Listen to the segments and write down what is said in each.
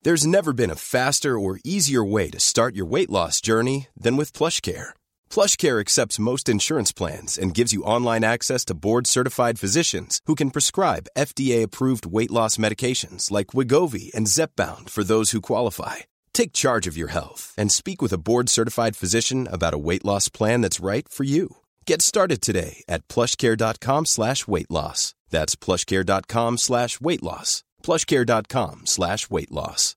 There's never been a faster or easier way to start your weight loss journey than with PlushCare. PlushCare accepts most insurance plans and gives you online access to board-certified physicians who can prescribe FDA-approved weight loss medications like Wegovy and Zepbound for those who qualify. Take charge of your health and speak with a board-certified physician about a weight loss plan that's right for you. Get started today at plushcare.com/weight loss. That's plushcare.com/weight loss. plushcare.com/weight loss.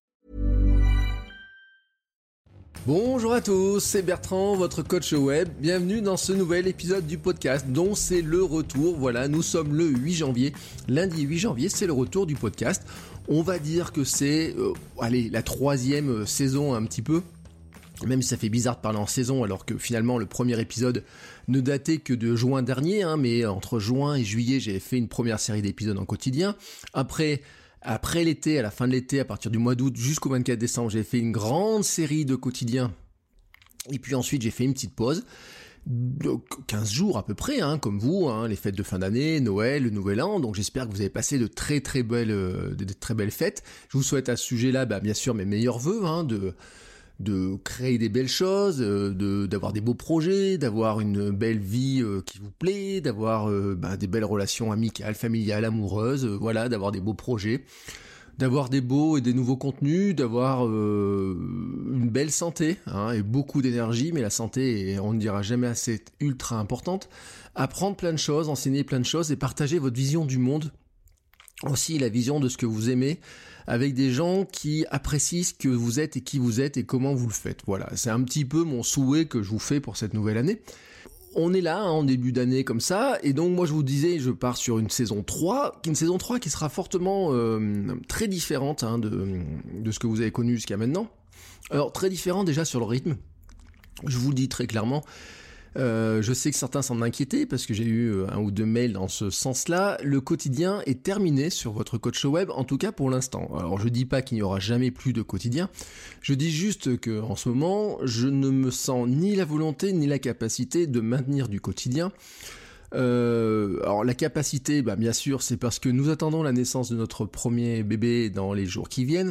Bonjour à tous, c'est Bertrand, votre coach web. Bienvenue dans ce nouvel épisode du podcast dont c'est le retour. Voilà, nous sommes le 8 janvier. Lundi 8 janvier, c'est le retour du podcast. On va dire que c'est la troisième saison un petit peu. Même si ça fait bizarre de parler en saison alors que finalement le premier épisode ne datait que de juin dernier. Mais entre juin et juillet, j'ai fait une première série d'épisodes en quotidien. Après l'été, à la fin de l'été, à partir du mois d'août jusqu'au 24 décembre, j'ai fait une grande série de quotidiens. Et puis ensuite, j'ai fait une petite pause de 15 jours à peu près, comme vous, les fêtes de fin d'année, Noël, le Nouvel An. Donc j'espère que vous avez passé de très belles fêtes. Je vous souhaite à ce sujet-là, bien sûr, mes meilleurs vœux, de créer des belles choses, d'avoir des beaux projets, d'avoir une belle vie qui vous plaît, d'avoir des belles relations amicales, familiales, amoureuses, d'avoir des beaux projets, d'avoir des beaux et des nouveaux contenus, d'avoir une belle santé, et beaucoup d'énergie, mais la santé, on ne dira jamais assez, ultra importante. Apprendre plein de choses, enseigner plein de choses et partager votre vision du monde, aussi la vision de ce que vous aimez, avec des gens qui apprécient ce que vous êtes et qui vous êtes et comment vous le faites. Voilà, c'est un petit peu mon souhait que je vous fais pour cette nouvelle année. On est là, en début d'année comme ça, et donc moi je vous disais, je pars sur une saison 3 qui sera fortement très différente de ce que vous avez connu jusqu'à maintenant. Alors très différent déjà sur le rythme, je vous le dis très clairement. Je sais que certains s'en inquiétaient parce que j'ai eu un ou deux mails dans ce sens-là. Le quotidien est terminé sur votre coach web, en tout cas pour l'instant. Alors je dis pas qu'il n'y aura jamais plus de quotidien, je dis juste que en ce moment, je ne me sens ni la volonté ni la capacité de maintenir du quotidien. Alors la capacité, bien sûr, c'est parce que nous attendons la naissance de notre premier bébé dans les jours qui viennent.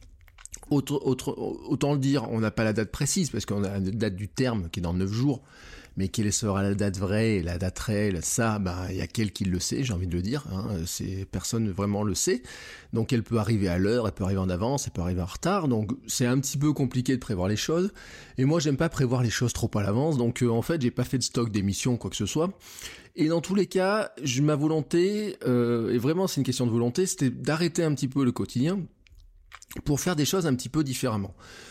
Autant le dire, on n'a pas la date précise parce qu'on a la date du terme qui est dans 9 jours. Mais quelle sera la date vraie et la date réelle, ça, il y a qu'elle qui le sait, j'ai envie de le dire, personne vraiment le sait. Donc elle peut arriver à l'heure, elle peut arriver en avance, elle peut arriver en retard, donc c'est un petit peu compliqué de prévoir les choses. Et moi j'aime pas prévoir les choses trop à l'avance, donc en fait j'ai pas fait de stock d'émissions, quoi que ce soit. Et dans tous les cas, ma volonté, et vraiment c'est une question de volonté, c'était d'arrêter un petit peu le quotidien pour faire des choses un petit peu différemment.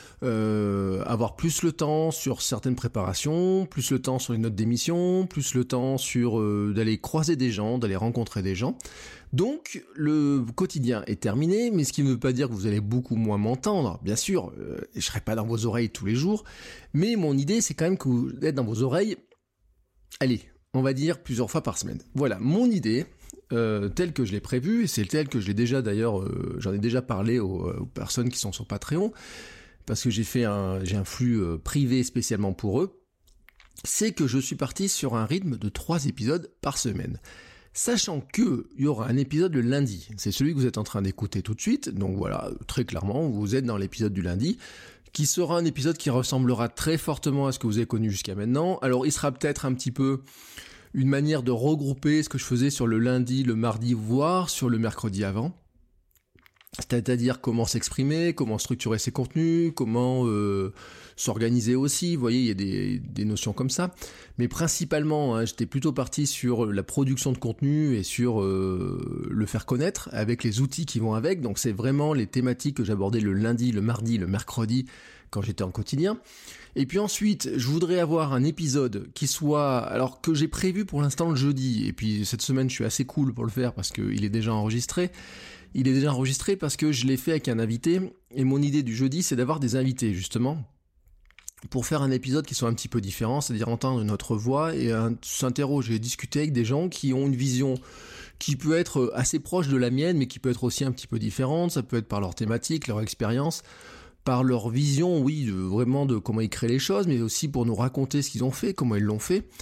Avoir plus le temps sur certaines préparations, plus le temps sur les notes d'émission, plus le temps sur d'aller croiser des gens, d'aller rencontrer des gens. Donc le quotidien est terminé, mais ce qui ne veut pas dire que vous allez beaucoup moins m'entendre. Bien sûr, je serai pas dans vos oreilles tous les jours, mais mon idée c'est quand même que vous êtes dans vos oreilles, allez, on va dire plusieurs fois par semaine. Voilà, mon idée, telle que je l'ai prévue, et c'est telle que je l'ai déjà d'ailleurs, j'en ai déjà parlé aux personnes qui sont sur Patreon, parce que j'ai un flux privé spécialement pour eux, c'est que je suis parti sur un rythme de 3 épisodes par semaine. Sachant qu'il y aura un épisode le lundi, c'est celui que vous êtes en train d'écouter tout de suite, donc voilà, très clairement, vous êtes dans l'épisode du lundi, qui sera un épisode qui ressemblera très fortement à ce que vous avez connu jusqu'à maintenant. Alors il sera peut-être un petit peu une manière de regrouper ce que je faisais sur le lundi, le mardi, voire sur le mercredi avant. C'est-à-dire comment s'exprimer, comment structurer ses contenus, comment s'organiser aussi, vous voyez, il y a des notions comme ça. Mais principalement, j'étais plutôt parti sur la production de contenu et sur le faire connaître avec les outils qui vont avec. Donc c'est vraiment les thématiques que j'abordais le lundi, le mardi, le mercredi quand j'étais en quotidien. Et puis ensuite, je voudrais avoir un épisode qui soit, alors que j'ai prévu pour l'instant le jeudi, et puis cette semaine je suis assez cool pour le faire parce qu'il est déjà enregistré. Il est déjà enregistré parce que je l'ai fait avec un invité, et mon idée du jeudi, c'est d'avoir des invités, justement, pour faire un épisode qui soit un petit peu différent, c'est-à-dire entendre notre voix et s'interroger, discuter avec des gens qui ont une vision qui peut être assez proche de la mienne, mais qui peut être aussi un petit peu différente. Ça peut être par leur thématique, leur expérience, par leur vision, oui, vraiment de comment ils créent les choses, mais aussi pour nous raconter ce qu'ils ont fait, comment ils l'ont fait.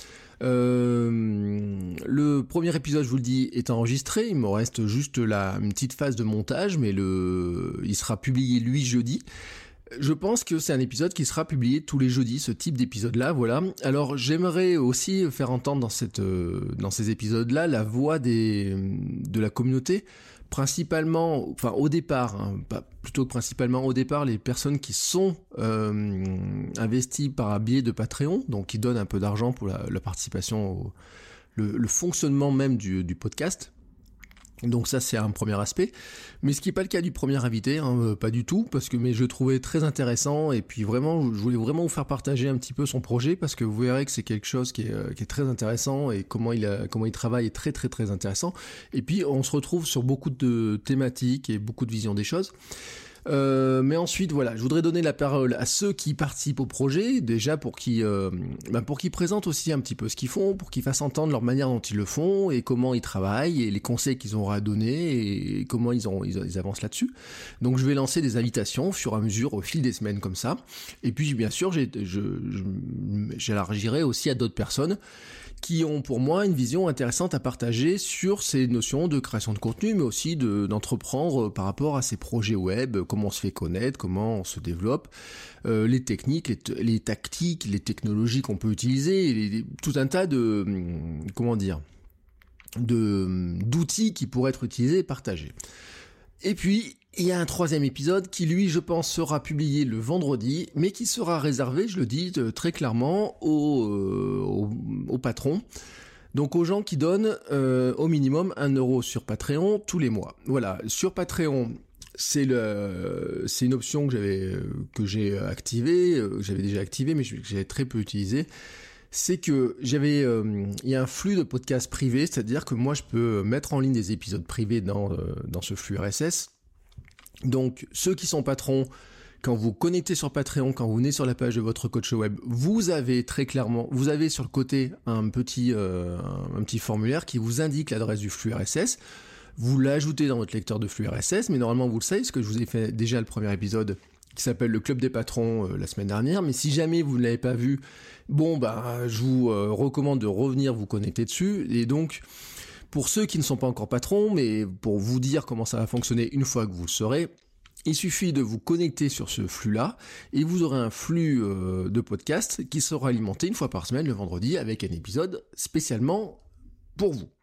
Le premier épisode, je vous le dis, est enregistré. Il me reste juste une petite phase de montage, mais il sera publié lui jeudi. Je pense que c'est un épisode qui sera publié tous les jeudis, ce type d'épisode-là, voilà. Alors j'aimerais aussi faire entendre dans ces épisodes-là la voix de la communauté, principalement, enfin au départ, plutôt que principalement au départ, les personnes qui sont investies par biais de Patreon, donc qui donnent un peu d'argent pour la participation, le fonctionnement même du podcast. Donc ça c'est un premier aspect, mais ce qui n'est pas le cas du premier invité, pas du tout, mais je le trouvais très intéressant, et puis vraiment, je voulais vraiment vous faire partager un petit peu son projet, parce que vous verrez que c'est quelque chose qui est très intéressant, et comment il travaille est très très très intéressant, et puis on se retrouve sur beaucoup de thématiques et beaucoup de visions des choses. Mais ensuite, voilà, je voudrais donner la parole à ceux qui participent au projet, déjà pour qu'ils présentent aussi un petit peu ce qu'ils font, pour qu'ils fassent entendre leur manière dont ils le font, et comment ils travaillent, et les conseils qu'ils auront à donner, et comment ils avancent là-dessus. Donc je vais lancer des invitations au fur et à mesure, au fil des semaines comme ça, et puis bien sûr, j'élargirai aussi à d'autres personnes qui ont pour moi une vision intéressante à partager sur ces notions de création de contenu, mais aussi d'entreprendre par rapport à ces projets web, comment on se fait connaître, comment on se développe, les techniques, les tactiques, les technologies qu'on peut utiliser, tout un tas d'outils qui pourraient être utilisés et partagés. Et puis, il y a un troisième épisode qui, lui, je pense, sera publié le vendredi, mais qui sera réservé, je le dis très clairement, aux patrons. Donc aux gens qui donnent au minimum 1 € sur Patreon tous les mois. Voilà, sur Patreon, c'est une option que j'ai activée, j'avais déjà activée, mais que j'avais très peu utilisée. C'est que il y a un flux de podcasts privés, c'est-à-dire que moi je peux mettre en ligne des épisodes privés dans ce flux RSS. Donc ceux qui sont patrons, quand vous connectez sur Patreon, quand vous venez sur la page de votre coach web, vous avez sur le côté un petit formulaire qui vous indique l'adresse du flux RSS. Vous l'ajoutez dans votre lecteur de flux RSS, mais normalement vous le savez, parce que je vous ai fait déjà le premier épisode qui s'appelle le Club des Patrons la semaine dernière, mais si jamais vous ne l'avez pas vu, je vous recommande de revenir vous connecter dessus. Et donc, pour ceux qui ne sont pas encore patrons, mais pour vous dire comment ça va fonctionner une fois que vous le saurez, il suffit de vous connecter sur ce flux-là, et vous aurez un flux de podcast qui sera alimenté une fois par semaine, le vendredi, avec un épisode spécialement pour vous.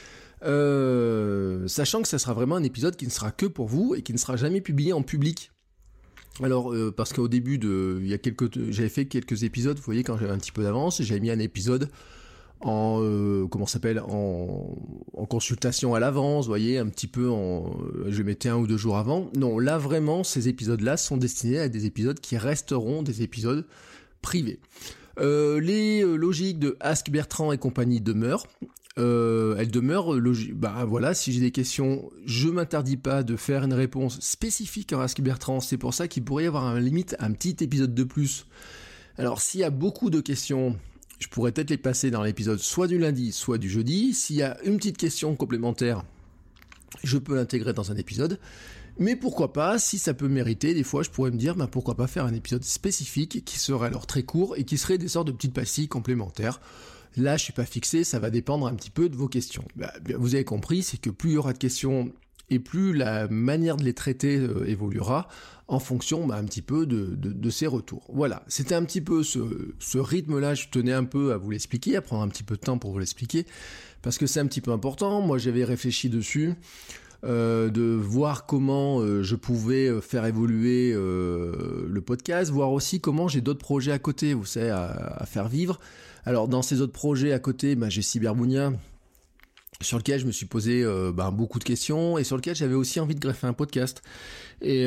Sachant que ça sera vraiment un épisode qui ne sera que pour vous, et qui ne sera jamais publié en public. Alors, parce qu'au début j'avais fait quelques épisodes, vous voyez, quand j'avais un petit peu d'avance, j'avais mis un épisode en consultation à l'avance, vous voyez, un petit peu je mettais 1 ou 2 jours avant. Non, là vraiment, ces épisodes-là sont destinés à des épisodes qui resteront des épisodes privés. Les logiques de Ask Bertrand et compagnie demeurent. Elle demeure logique. Voilà, si j'ai des questions, je m'interdis pas de faire une réponse spécifique à Ask Bertrand. C'est pour ça qu'il pourrait y avoir limite un petit épisode de plus. Alors, s'il y a beaucoup de questions, je pourrais peut-être les passer dans l'épisode soit du lundi, soit du jeudi. S'il y a une petite question complémentaire, je peux l'intégrer dans un épisode. Mais pourquoi pas, si ça peut mériter, des fois je pourrais me dire, pourquoi pas faire un épisode spécifique qui serait alors très court et qui serait des sortes de petites pastilles complémentaires. Là, je suis pas fixé, ça va dépendre un petit peu de vos questions. Vous avez compris, c'est que plus il y aura de questions et plus la manière de les traiter évoluera en fonction un petit peu de ces retours. Voilà, c'était un petit peu ce rythme-là, je tenais un peu à vous l'expliquer, à prendre un petit peu de temps pour vous l'expliquer, parce que c'est un petit peu important. Moi, j'avais réfléchi dessus, de voir comment je pouvais faire évoluer le podcast, voir aussi comment j'ai d'autres projets à côté, vous savez, à faire vivre. Alors dans ces autres projets à côté, j'ai Cyberbounia, sur lequel je me suis posé beaucoup de questions, et sur lequel j'avais aussi envie de greffer un podcast. Et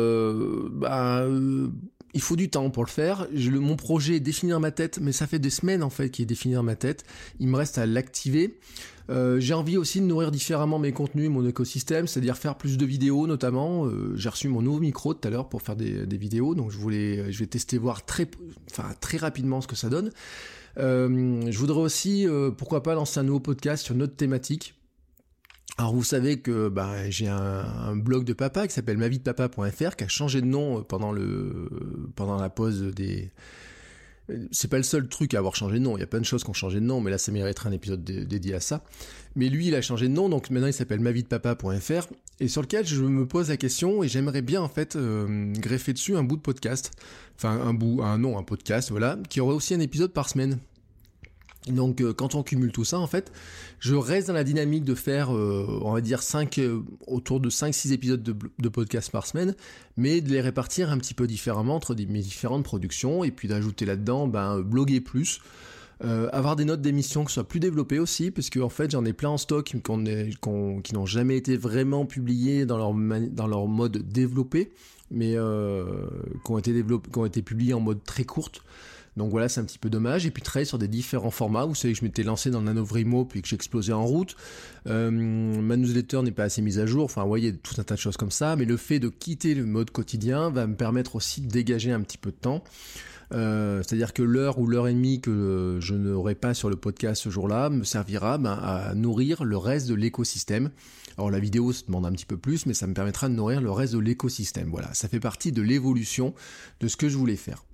il faut du temps pour le faire. Mon projet est défini dans ma tête, mais ça fait des semaines en fait qu'il est défini dans ma tête. Il me reste à l'activer. J'ai envie aussi de nourrir différemment mes contenus, mon écosystème, c'est-à-dire faire plus de vidéos notamment. J'ai reçu mon nouveau micro tout à l'heure pour faire des vidéos, donc je vais tester, voir très rapidement ce que ça donne. Je voudrais aussi, pourquoi pas, lancer un nouveau podcast sur notre thématique. Alors vous savez que j'ai un blog de papa qui s'appelle mavidepapa.fr, qui a changé de nom pendant la pause C'est pas le seul truc à avoir changé de nom, il y a plein de choses qui ont changé de nom, mais là ça mériterait un épisode dédié à ça. Mais lui il a changé de nom, donc maintenant il s'appelle maviedepapa.fr, et sur lequel je me pose la question, et j'aimerais bien en fait greffer dessus un bout de podcast, enfin un podcast, voilà, qui aurait aussi un épisode par semaine. Donc quand on cumule tout ça, en fait, je reste dans la dynamique de faire, on va dire, autour de 5-6 épisodes de podcast par semaine, mais de les répartir un petit peu différemment entre mes différentes productions, et puis d'ajouter là-dedans, bloguer plus, avoir des notes d'émission qui soient plus développées aussi, parce que en fait j'en ai plein en stock qui n'ont jamais été vraiment publiés dans leur mode développé, mais qui ont été publiés en mode très courte. Donc voilà, c'est un petit peu dommage. Et puis travailler sur des différents formats. Vous savez que je m'étais lancé dans le NanoVrimo puis que j'ai explosé en route. Ma newsletter n'est pas assez mise à jour. Enfin, vous voyez, tout un tas de choses comme ça. Mais le fait de quitter le mode quotidien va me permettre aussi de dégager un petit peu de temps. C'est-à-dire que l'heure ou l'heure et demie que je n'aurai pas sur le podcast ce jour-là me servira à nourrir le reste de l'écosystème. Alors la vidéo se demande un petit peu plus, mais ça me permettra de nourrir le reste de l'écosystème. Voilà, ça fait partie de l'évolution de ce que je voulais faire.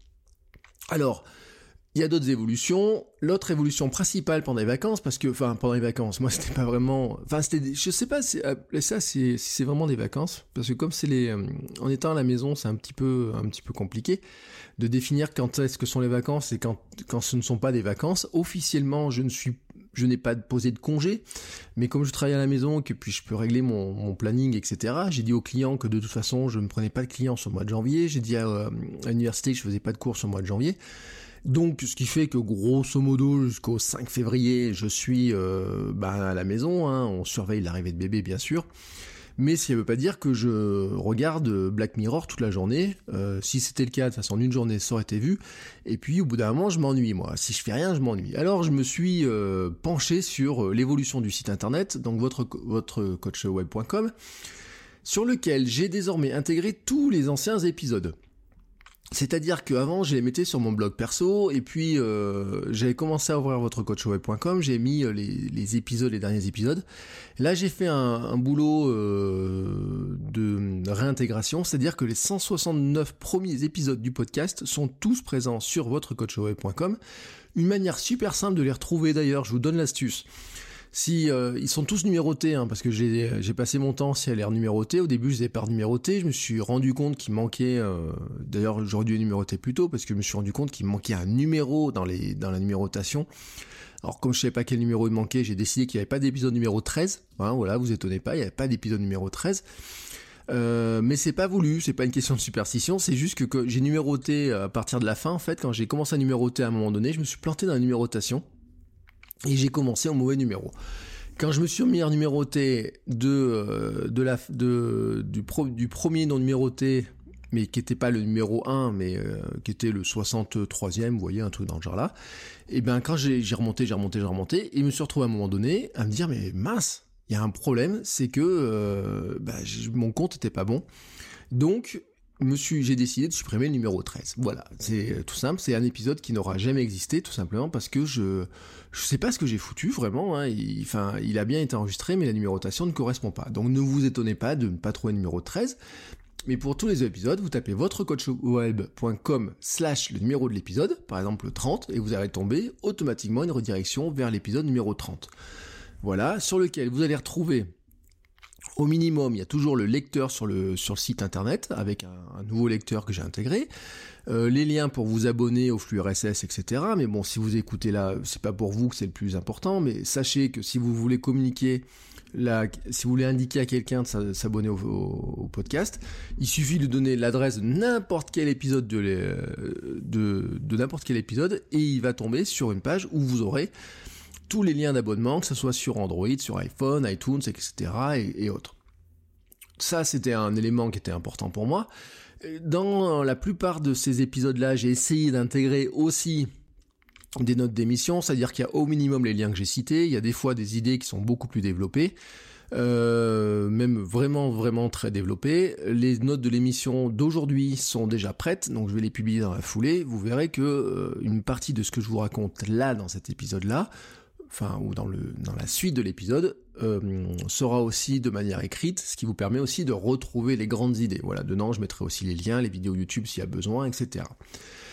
Alors, il y a d'autres évolutions. L'autre évolution principale pendant les vacances, pendant les vacances, moi c'était pas vraiment, je sais pas si c'est vraiment des vacances, parce que comme en étant à la maison, c'est un petit peu compliqué de définir quand est-ce que sont les vacances et quand ce ne sont pas des vacances. Officiellement, je n'ai pas posé de congé, mais comme je travaille à la maison, que puis je peux régler mon planning, etc., j'ai dit aux clients que de toute façon, je ne prenais pas de clients sur le mois de janvier, j'ai dit à l'université que je faisais pas de cours sur le mois de janvier, donc ce qui fait que grosso modo, jusqu'au 5 février, je suis à la maison, on surveille l'arrivée de bébé bien sûr, mais ça ne veut pas dire que je regarde Black Mirror toute la journée. Si c'était le cas, de toute façon, en une journée, ça aurait été vu. Et puis, au bout d'un moment, je m'ennuie, moi. Si je fais rien, je m'ennuie. Alors, je me suis penché sur l'évolution du site internet, donc votrecoachweb.com, sur lequel j'ai désormais intégré tous les anciens épisodes. C'est-à-dire qu'avant, je les mettais sur mon blog perso, et puis j'avais commencé à ouvrir votrecoachweb.com, j'ai mis les derniers épisodes. Là, j'ai fait un boulot de réintégration, c'est-à-dire que les 169 premiers épisodes du podcast sont tous présents sur votrecoachweb.com. Une manière super simple de les retrouver d'ailleurs, je vous donne l'astuce. Si ils sont tous numérotés, parce que j'ai passé mon temps à les renuméroter. Au début, je les ai pas renumérotés. Je me suis rendu compte qu'il manquait. D'ailleurs, j'aurais dû les numéroter plus tôt parce que je me suis rendu compte qu'il manquait un numéro dans la numérotation. Alors, comme je savais pas quel numéro il manquait, j'ai décidé qu'il n'y avait pas d'épisode numéro 13. Voilà, vous étonnez pas, il n'y avait pas d'épisode numéro 13. Mais c'est pas voulu, c'est pas une question de superstition, c'est juste que j'ai numéroté à partir de la fin. En fait, quand j'ai commencé à numéroter à un moment donné, je me suis planté dans la numérotation. Et j'ai commencé au mauvais numéro. Quand je me suis mis à numéroter du premier non numéroté, mais qui n'était pas le numéro 1, mais qui était le 63e, vous voyez, un truc dans le genre là, et bien quand j'ai remonté, et je me suis retrouvé à un moment donné à me dire, mais mince, il y a un problème, c'est que mon compte était pas bon. Donc, j'ai décidé de supprimer le numéro 13. Voilà, c'est tout simple, c'est un épisode qui n'aura jamais existé, tout simplement parce que je sais pas ce que j'ai foutu, vraiment, il a bien été enregistré, mais la numérotation ne correspond pas. Donc ne vous étonnez pas de ne pas trouver le numéro 13, mais pour tous les épisodes, vous tapez votrecoachweb.com/ le numéro de l'épisode, par exemple le 30, et vous allez tomber automatiquement une redirection vers l'épisode numéro 30. Voilà, sur lequel vous allez retrouver au minimum, il y a toujours le lecteur sur le site internet, avec un nouveau lecteur que j'ai intégré, les liens pour vous abonner au flux RSS, etc. Mais bon, si vous écoutez là, c'est pas pour vous que c'est le plus important, mais sachez que si vous voulez communiquer, si vous voulez indiquer à quelqu'un de s'abonner au podcast, il suffit de donner l'adresse de n'importe quel épisode de n'importe quel épisode, et il va tomber sur une page où vous aurez tous les liens d'abonnement, que ce soit sur Android, sur iPhone, iTunes, etc. et autres. Ça, c'était un élément qui était important pour moi. Dans la plupart de ces épisodes-là, j'ai essayé d'intégrer aussi des notes d'émission, c'est-à-dire qu'il y a au minimum les liens que j'ai cités, il y a des fois des idées qui sont beaucoup plus développées, même vraiment très développées. Les notes de l'émission d'aujourd'hui sont déjà prêtes, donc je vais les publier dans la foulée. Vous verrez que une partie de ce que je vous raconte là, dans cet épisode-là, ou dans la suite de l'épisode, sera aussi de manière écrite, ce qui vous permet aussi de retrouver les grandes idées. Voilà, dedans je mettrai aussi les liens, les vidéos YouTube s'il y a besoin, etc.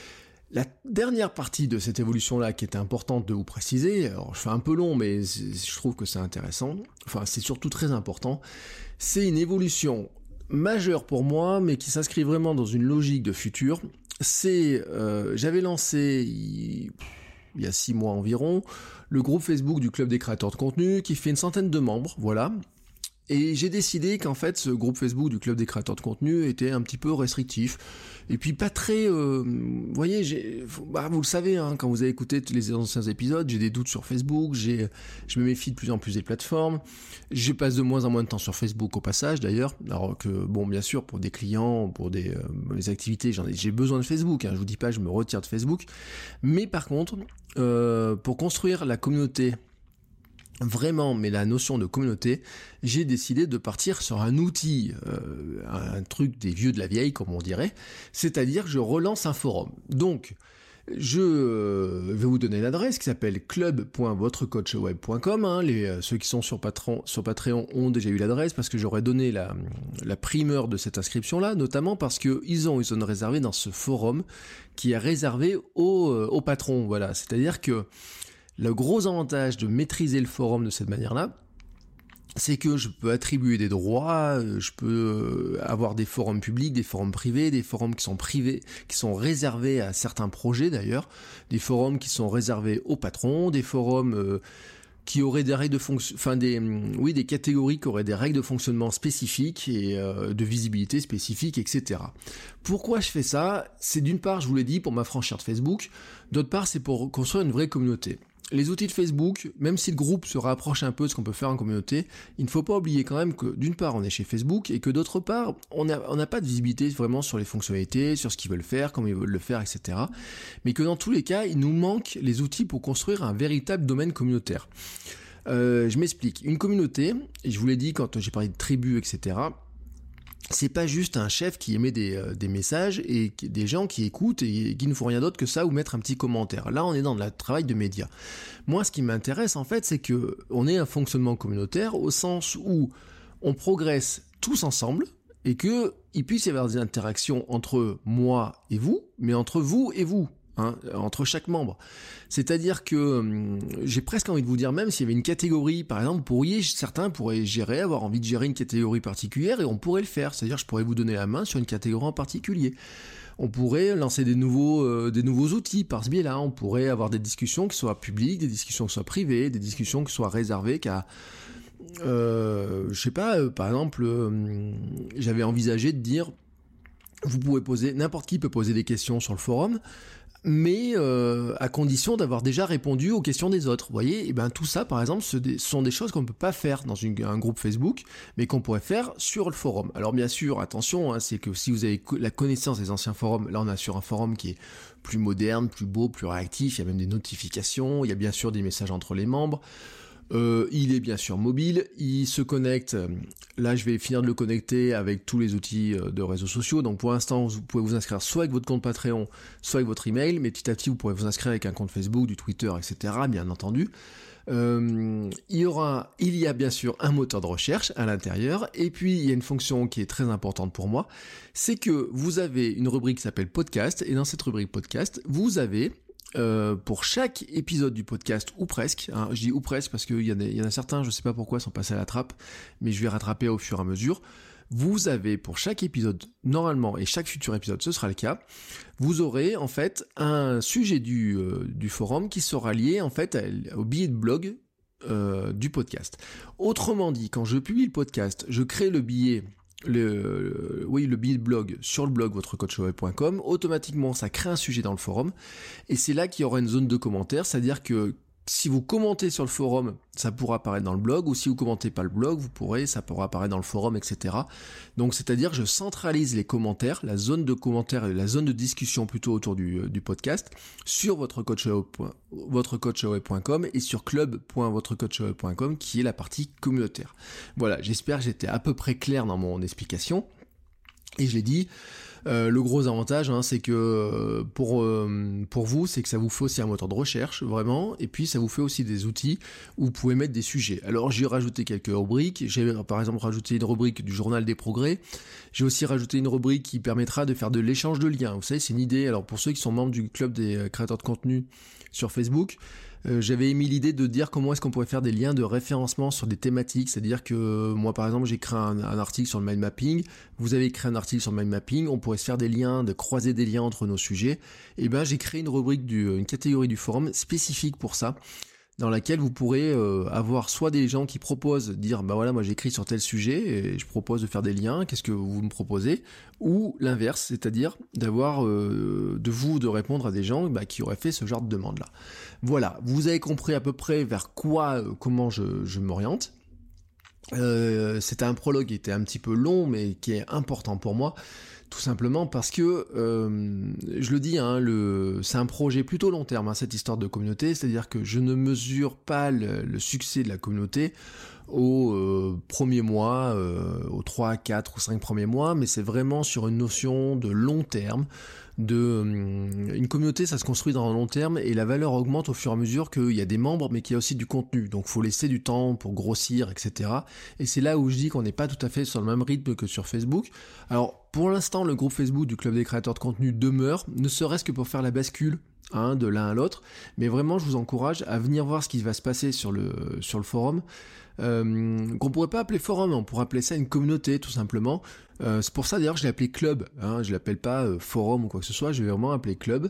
La dernière partie de cette évolution-là qui était importante de vous préciser, alors je fais un peu long mais je trouve que c'est intéressant, enfin c'est surtout très important, c'est une évolution majeure pour moi mais qui s'inscrit vraiment dans une logique de futur. C'est, j'avais lancé il y a 6 mois environ, le groupe Facebook du Club des créateurs de contenu qui fait une centaine de membres, voilà. Et j'ai décidé qu'en fait, ce groupe Facebook du Club des créateurs de contenu était un petit peu restrictif. Et puis pas très... vous voyez, vous le savez, hein, quand vous avez écouté les anciens épisodes, j'ai des doutes sur Facebook, je me méfie de plus en plus des plateformes, je passe de moins en moins de temps sur Facebook au passage d'ailleurs, alors que, bon, bien sûr, pour des clients, pour des activités, j'ai besoin de Facebook, hein, je vous dis pas je me retire de Facebook, mais par contre, pour construire la communauté, vraiment, mais la notion de communauté, j'ai décidé de partir sur un outil, un truc des vieux de la vieille, comme on dirait, c'est-à-dire que je relance un forum. Donc, je vais vous donner l'adresse qui s'appelle club.votrecoachweb.com. Hein, ceux qui sont sur Patreon ont déjà eu l'adresse parce que j'aurais donné la primeur de cette inscription-là, notamment parce que ils ont une zone réservée dans ce forum qui est réservé aux patrons. Voilà, c'est-à-dire que le gros avantage de maîtriser le forum de cette manière-là, c'est que je peux attribuer des droits, je peux avoir des forums publics, des forums privés, des forums qui sont privés, qui sont réservés à certains projets d'ailleurs, des forums qui sont réservés aux patrons, des forums qui auraient des règles de des catégories qui auraient des règles de fonctionnement spécifiques et de visibilité spécifique, etc. Pourquoi je fais ça ? C'est d'une part, je vous l'ai dit, pour m'affranchir de Facebook, d'autre part, c'est pour construire une vraie communauté. Les outils de Facebook, même si le groupe se rapproche un peu de ce qu'on peut faire en communauté, il ne faut pas oublier quand même que d'une part on est chez Facebook et que d'autre part on n'a pas de visibilité vraiment sur les fonctionnalités, sur ce qu'ils veulent faire, comment ils veulent le faire, etc. Mais que dans tous les cas, il nous manque les outils pour construire un véritable domaine communautaire. Je m'explique. Une communauté, et je vous l'ai dit quand j'ai parlé de tribus, etc., c'est pas juste un chef qui émet des messages et des gens qui écoutent et qui ne font rien d'autre que ça ou mettre un petit commentaire. Là, on est dans le travail de médias. Moi, ce qui m'intéresse, en fait, c'est que on ait un fonctionnement communautaire au sens où on progresse tous ensemble et que il puisse y avoir des interactions entre moi et vous, mais entre vous et vous. Hein, entre chaque membre. C'est-à-dire que j'ai presque envie de vous dire, même s'il y avait une catégorie, par exemple, certains pourraient avoir envie de gérer une catégorie particulière et on pourrait le faire. C'est-à-dire je pourrais vous donner la main sur une catégorie en particulier. On pourrait lancer des nouveaux outils par ce biais-là. On pourrait avoir des discussions qui soient publiques, des discussions qui soient privées, des discussions qui soient réservées qu'à je sais pas, par exemple, j'avais envisagé de dire, n'importe qui peut poser des questions sur le forum, mais à condition d'avoir déjà répondu aux questions des autres. Vous voyez, et ben tout ça, par exemple, ce sont des choses qu'on ne peut pas faire dans un groupe Facebook, mais qu'on pourrait faire sur le forum. Alors bien sûr, attention, hein, c'est que si vous avez la connaissance des anciens forums, là on est sur un forum qui est plus moderne, plus beau, plus réactif, il y a même des notifications, il y a bien sûr des messages entre les membres. Il est bien sûr mobile, il se connecte, là je vais finir de le connecter avec tous les outils de réseaux sociaux, donc pour l'instant vous pouvez vous inscrire soit avec votre compte Patreon, soit avec votre email, mais petit à petit vous pourrez vous inscrire avec un compte Facebook, du Twitter, etc. bien entendu. Il y a bien sûr un moteur de recherche à l'intérieur, et puis il y a une fonction qui est très importante pour moi, c'est que vous avez une rubrique qui s'appelle podcast, et dans cette rubrique podcast, vous avez pour chaque épisode du podcast, ou presque, hein, je dis ou presque parce qu'il y en a certains, je sais pas pourquoi, sont passés à la trappe, mais je vais rattraper au fur et à mesure. Vous avez pour chaque épisode, normalement, et chaque futur épisode, ce sera le cas, vous aurez en fait un sujet du forum qui sera lié en fait au billet de blog du podcast. Autrement dit, quand je publie le podcast, je crée le billet. Le billet de blog sur le blog votrecoachweb.com, automatiquement ça crée un sujet dans le forum et c'est là qu'il y aura une zone de commentaires, c'est-à-dire que si vous commentez sur le forum, ça pourra apparaître dans le blog, ou si vous commentez pas le blog, ça pourra apparaître dans le forum, etc. Donc c'est-à-dire je centralise les commentaires, la zone de commentaires et la zone de discussion plutôt autour du podcast sur votrecoachweb.com et sur club.votrecoachweb.com qui est la partie communautaire. Voilà, j'espère que j'étais à peu près clair dans mon explication. Et je l'ai dit, Le gros avantage, c'est que pour vous, c'est que ça vous fait aussi un moteur de recherche, vraiment, et puis ça vous fait aussi des outils où vous pouvez mettre des sujets. Alors j'ai rajouté quelques rubriques, j'ai par exemple rajouté une rubrique du Journal des Progrès, j'ai aussi rajouté une rubrique qui permettra de faire de l'échange de liens. Vous savez, c'est une idée, alors pour ceux qui sont membres du club des créateurs de contenu sur Facebook, j'avais émis l'idée de dire comment est-ce qu'on pourrait faire des liens de référencement sur des thématiques, c'est-à-dire que moi par exemple j'ai créé un article sur le mind mapping, vous avez créé un article sur le mind mapping, on pourrait se faire des liens, de croiser des liens entre nos sujets, et ben j'ai créé une rubrique, une catégorie du forum spécifique pour ça, dans laquelle vous pourrez avoir soit des gens qui proposent, dire bah voilà moi j'écris sur tel sujet et je propose de faire des liens, qu'est-ce que vous me proposez, ou l'inverse, c'est-à-dire d'avoir de répondre à des gens qui auraient fait ce genre de demande là. Voilà, vous avez compris à peu près vers quoi, comment je m'oriente. C'était un prologue qui était un petit peu long mais qui est important pour moi. Tout simplement parce que, je le dis, c'est un projet plutôt long terme, cette histoire de communauté, c'est-à-dire que je ne mesure pas le succès de la communauté aux premiers mois, aux 3, 4 ou 5 premiers mois, mais c'est vraiment sur une notion de long terme, une communauté ça se construit dans le long terme et la valeur augmente au fur et à mesure qu'il y a des membres mais qu'il y a aussi du contenu, donc faut laisser du temps pour grossir, etc. Et c'est là où je dis qu'on n'est pas tout à fait sur le même rythme que sur Facebook. Alors pour l'instant le groupe Facebook du club des créateurs de contenu demeure, ne serait-ce que pour faire la bascule de l'un à l'autre, mais vraiment je vous encourage à venir voir ce qui va se passer sur le forum, qu'on pourrait pas appeler forum, on pourrait appeler ça une communauté tout simplement. C'est pour ça d'ailleurs que je l'ai appelé club, je l'appelle pas forum ou quoi que ce soit, je vais vraiment appeler club,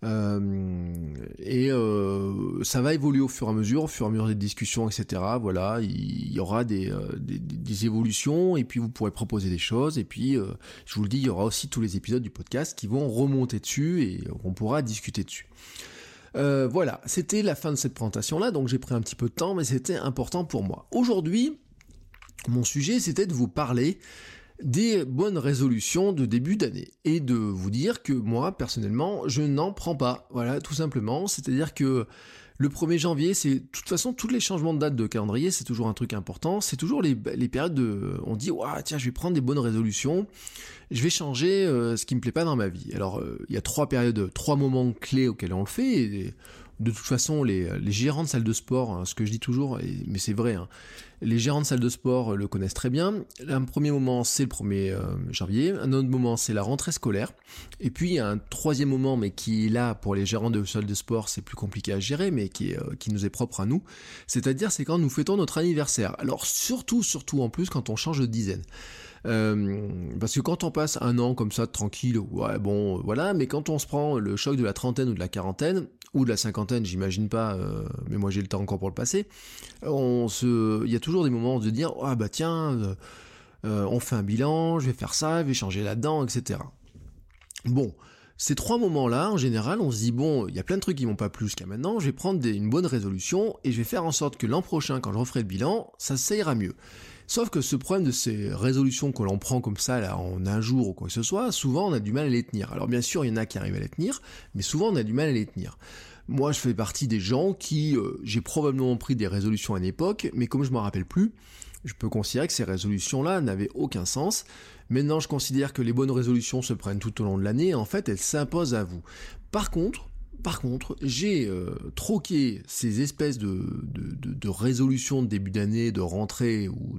et ça va évoluer au fur et à mesure des discussions, etc. Voilà, il y aura des évolutions et puis vous pourrez proposer des choses et puis je vous le dis, il y aura aussi tous les épisodes du podcast qui vont remonter dessus et on pourra discuter dessus. Voilà, c'était la fin de cette présentation-là, donc j'ai pris un petit peu de temps, mais c'était important pour moi. Aujourd'hui, mon sujet, c'était de vous parler des bonnes résolutions de début d'année, et de vous dire que moi, personnellement, je n'en prends pas. Voilà, tout simplement, c'est-à-dire que le 1er janvier, c'est de toute façon, tous les changements de date de calendrier, c'est toujours un truc important, c'est toujours les périodes on dit, tiens, je vais prendre des bonnes résolutions, je vais changer ce qui me plaît pas dans ma vie. Alors, il y a 3 moments clés auxquels on le fait, et de toute façon, les gérants de salles de sport, ce que je dis toujours, mais c'est vrai, les gérants de salles de sport le connaissent très bien. Un premier moment, c'est le 1er janvier, un autre moment, c'est la rentrée scolaire, et puis il y a un 3e moment, mais qui est là, pour les gérants de salles de sport, c'est plus compliqué à gérer, mais qui nous est propre à nous, c'est-à-dire c'est quand nous fêtons notre anniversaire. Alors surtout en plus quand on change de dizaine. Parce que quand on passe un an comme ça tranquille, ouais bon voilà, mais quand on se prend le choc de la trentaine ou de la quarantaine, ou de la cinquantaine, j'imagine pas, mais moi j'ai le temps encore pour le passer, il y a toujours des moments de dire tiens, on fait un bilan, je vais faire ça, je vais changer là-dedans, etc. Bon, ces 3 moments-là, en général, on se dit bon, il y a plein de trucs qui m'ont pas plu jusqu'à maintenant, je vais prendre une bonne résolution et je vais faire en sorte que l'an prochain, quand je referai le bilan, ça ira mieux. Sauf que ce problème de ces résolutions que l'on prend comme ça là en un jour ou quoi que ce soit, souvent on a du mal à les tenir. Alors bien sûr, il y en a qui arrivent à les tenir, mais souvent on a du mal à les tenir. Moi, je fais partie des gens qui, j'ai probablement pris des résolutions à une époque, mais comme je m'en rappelle plus, je peux considérer que ces résolutions-là n'avaient aucun sens. Maintenant, je considère que les bonnes résolutions se prennent tout au long de l'année, et en fait, elles s'imposent à vous. Par contre, j'ai troqué ces espèces de résolutions de début d'année, de rentrée ou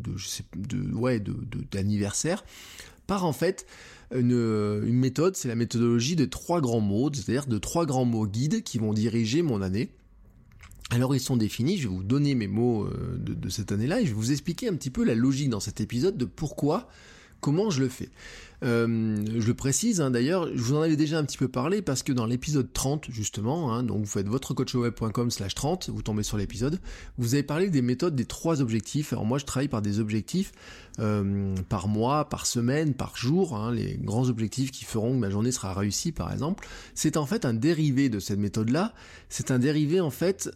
d'anniversaire, par en fait une méthode, c'est la méthodologie des 3 grands mots, c'est-à-dire de 3 grands mots guides qui vont diriger mon année. Alors ils sont définis, je vais vous donner mes mots de cette année-là et je vais vous expliquer un petit peu la logique dans cet épisode de comment je le fais. Je le précise, d'ailleurs, je vous en avais déjà un petit peu parlé parce que dans l'épisode 30, justement, donc vous faites votrecoachweb.com/30, vous tombez sur l'épisode, vous avez parlé des méthodes des 3 objectifs. Alors moi, je travaille par des objectifs par mois, par semaine, par jour, les grands objectifs qui feront que ma journée sera réussie, par exemple. C'est en fait un dérivé de cette méthode-là. C'est un dérivé, en fait,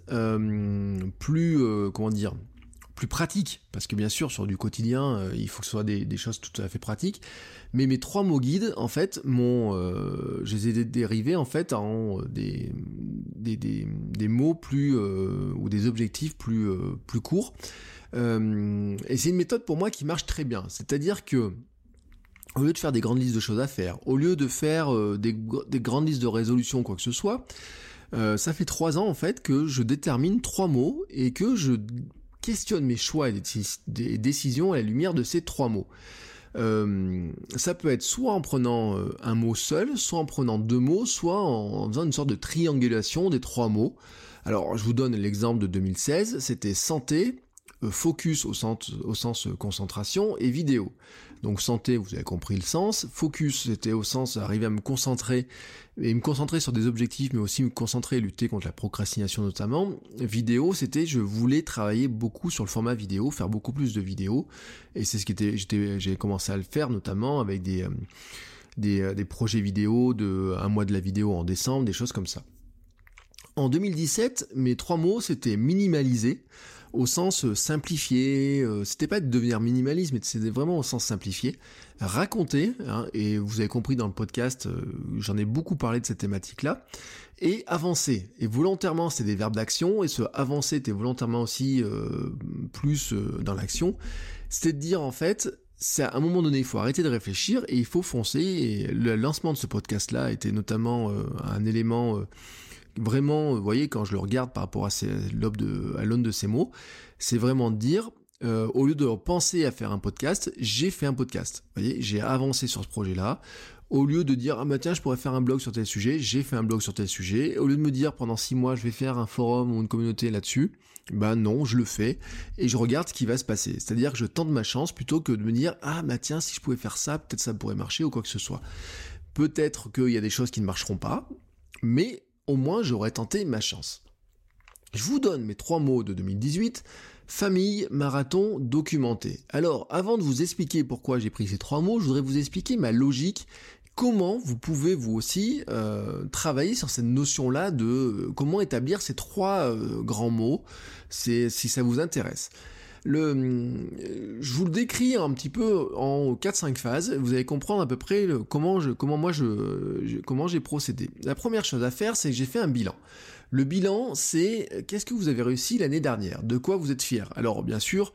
plus pratique, parce que bien sûr sur du quotidien il faut que ce soit des choses tout à fait pratiques, mais mes 3 mots guides en fait je les ai dérivés en fait en des mots plus ou des objectifs plus courts, et c'est une méthode pour moi qui marche très bien, c'est-à-dire que Au lieu de faire des grandes listes de choses à faire, au lieu de faire des grandes listes de résolutions, quoi que ce soit, ça fait 3 ans en fait que je détermine 3 mots et que je questionne mes choix et des décisions à la lumière de ces 3 mots. Ça peut être soit en prenant un mot seul, soit en prenant 2 mots, soit en faisant une sorte de triangulation des 3 mots. Alors je vous donne l'exemple de 2016, c'était santé, focus au sens concentration et vidéo. Donc santé, vous avez compris le sens. Focus, c'était au sens arriver à me concentrer sur des objectifs, mais aussi me concentrer et lutter contre la procrastination notamment. Vidéo, c'était je voulais travailler beaucoup sur le format vidéo, faire beaucoup plus de vidéos, et c'est ce qui j'ai commencé à le faire notamment avec des projets vidéo de un mois de la vidéo en décembre, des choses comme ça. En 2017, mes 3 mots, c'était minimaliser, au sens simplifié, c'était pas de devenir minimaliste, mais c'était vraiment au sens simplifié, raconter, et vous avez compris dans le podcast, j'en ai beaucoup parlé de cette thématique-là, et avancer, et volontairement c'était des verbes d'action, et ce avancer était volontairement aussi plus dans l'action, c'était de dire en fait, c'est à un moment donné, il faut arrêter de réfléchir, et il faut foncer, et le lancement de ce podcast-là était notamment un élément... Vraiment, vous voyez, quand je le regarde par rapport à l'aune de ces mots, c'est vraiment de dire, au lieu de penser à faire un podcast, j'ai fait un podcast. Vous voyez, j'ai avancé sur ce projet-là. Au lieu de dire, ah bah tiens, je pourrais faire un blog sur tel sujet, j'ai fait un blog sur tel sujet. Au lieu de me dire, pendant 6 mois, je vais faire un forum ou une communauté là-dessus, ben non, je le fais et je regarde ce qui va se passer. C'est-à-dire que je tente ma chance plutôt que de me dire, ah bah tiens, si je pouvais faire ça, peut-être ça pourrait marcher ou quoi que ce soit. Peut-être qu'il y a des choses qui ne marcheront pas, mais au moins j'aurais tenté ma chance. Je vous donne mes 3 mots de 2018, famille, marathon, documenté. Alors, avant de vous expliquer pourquoi j'ai pris ces 3 mots, je voudrais vous expliquer ma logique, comment vous pouvez vous aussi travailler sur cette notion-là de comment établir ces 3 grands mots, si ça vous intéresse. Je vous le décris un petit peu en 4-5 phases, vous allez comprendre à peu près comment j'ai procédé. La première chose à faire, c'est que j'ai fait un bilan. Le bilan, c'est qu'est-ce que vous avez réussi l'année dernière, de quoi vous êtes fier. Alors bien sûr,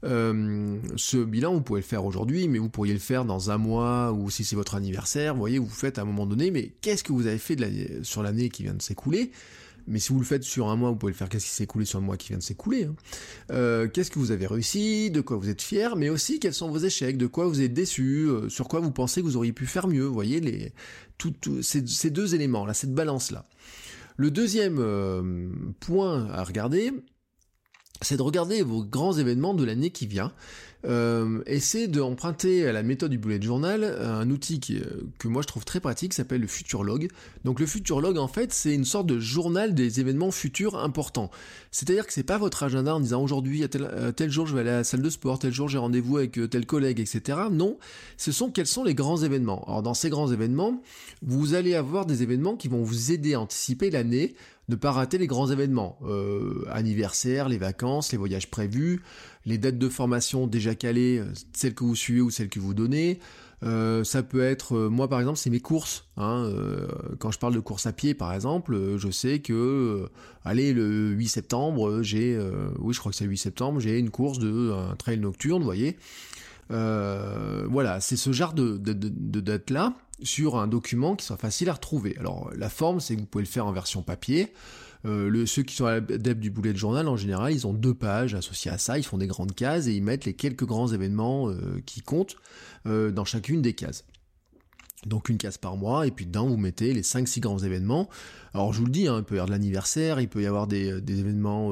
ce bilan, vous pouvez le faire aujourd'hui, mais vous pourriez le faire dans un mois, ou si c'est votre anniversaire, vous voyez, vous faites à un moment donné, mais qu'est-ce que vous avez fait sur l'année qui vient de s'écouler ? Mais si vous le faites sur un mois, vous pouvez le faire qu'est-ce qui s'est écoulé sur le mois qui vient de s'écouler. Qu'est-ce que vous avez réussi, de quoi vous êtes fier, mais aussi quels sont vos échecs, de quoi vous êtes déçu, sur quoi vous pensez que vous auriez pu faire mieux. Vous voyez, ces 2 éléments-là, cette balance-là. Le deuxième point à regarder, c'est de regarder vos grands événements de l'année qui vient. Essayez d'emprunter à la méthode du bullet journal un outil que moi je trouve très pratique, qui s'appelle le Futurlog. Donc le Futurlog, en fait, c'est une sorte de journal des événements futurs importants. C'est-à-dire que c'est pas votre agenda en disant aujourd'hui à tel jour je vais aller à la salle de sport, tel jour j'ai rendez-vous avec tel collègue, etc. Non, quels sont les grands événements. Alors dans ces grands événements, vous allez avoir des événements qui vont vous aider à anticiper l'année, ne pas rater les grands événements, anniversaires, les vacances, les voyages prévus, les dates de formation déjà calées, celles que vous suivez ou celles que vous donnez. Ça peut être, moi par exemple, c'est mes courses. Quand je parle de course à pied, par exemple, je sais que, le 8 septembre, je crois que c'est le 8 septembre, j'ai une course un trail nocturne, vous voyez. Voilà, c'est ce genre de date-là, sur un document qui soit facile à retrouver. Alors la forme, c'est que vous pouvez le faire en version papier. Ceux qui sont adeptes du bullet journal, en général, ils ont 2 pages associées à ça, ils font des grandes cases et ils mettent les quelques grands événements qui comptent dans chacune des cases. Donc une case par mois, et puis dedans vous mettez les 5-6 grands événements. Alors je vous le dis, il peut y avoir de l'anniversaire, il peut y avoir des événements,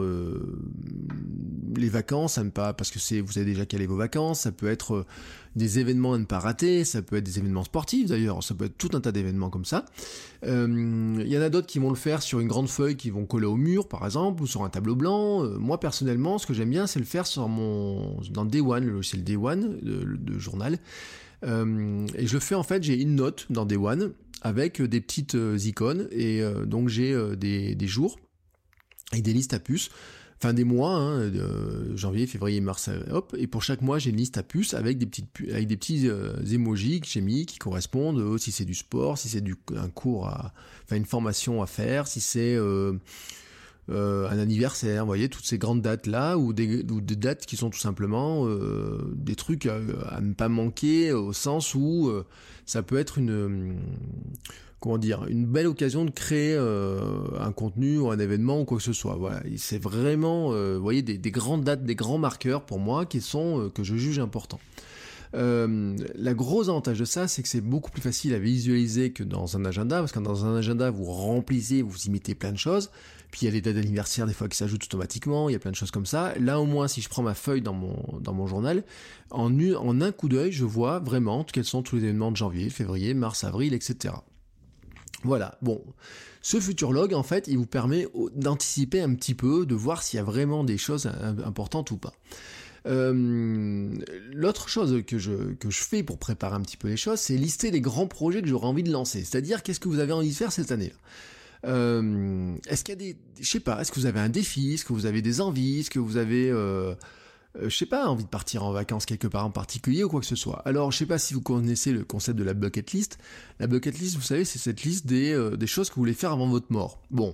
les vacances à ne pas, parce que vous avez déjà calé vos vacances, ça peut être des événements à ne pas rater, ça peut être des événements sportifs d'ailleurs, ça peut être tout un tas d'événements comme ça. Il y en a d'autres qui vont le faire sur une grande feuille qu'ils vont coller au mur par exemple, ou sur un tableau blanc. Moi personnellement, ce que j'aime bien, c'est le faire dans Day One, le logiciel Day One de journal. Et je le fais en fait, j'ai une note dans Day One avec des petites icônes et donc j'ai des jours avec des listes à puces, enfin des mois, janvier, février, mars, hop, et pour chaque mois j'ai une liste à puces avec des petits emojis que j'ai mis qui correspondent si c'est du sport, si c'est un cours une formation à faire, si c'est un anniversaire, vous voyez, toutes ces grandes dates-là, ou des dates qui sont tout simplement des trucs à ne pas manquer, au sens où ça peut être une belle occasion de créer un contenu ou un événement ou quoi que ce soit. Voilà, c'est vraiment, vous voyez, des grandes dates, des grands marqueurs pour moi qui sont que je juge importants. La grosse avantage de ça, c'est que c'est beaucoup plus facile à visualiser que dans un agenda, parce que dans un agenda, vous remplissez, vous imitez plein de choses, puis il y a les dates d'anniversaire des fois qui s'ajoutent automatiquement, il y a plein de choses comme ça. Là, au moins, si je prends ma feuille dans mon journal, en un coup d'œil, je vois vraiment quels sont tous les événements de janvier, février, mars, avril, etc. Voilà, bon, ce Futurlog, en fait, il vous permet d'anticiper un petit peu, de voir s'il y a vraiment des choses importantes ou pas. L'autre chose que je fais pour préparer un petit peu les choses, c'est lister les grands projets que j'aurais envie de lancer. C'est-à-dire, qu'est-ce que vous avez envie de faire cette année-là ? Est-ce qu'il y a est-ce que vous avez un défi ? Est-ce que vous avez des envies ? Est-ce que vous avez, envie de partir en vacances quelque part en particulier ou quoi que ce soit ? Alors, je sais pas si vous connaissez le concept de la bucket list. La bucket list, vous savez, c'est cette liste des choses que vous voulez faire avant votre mort. Bon,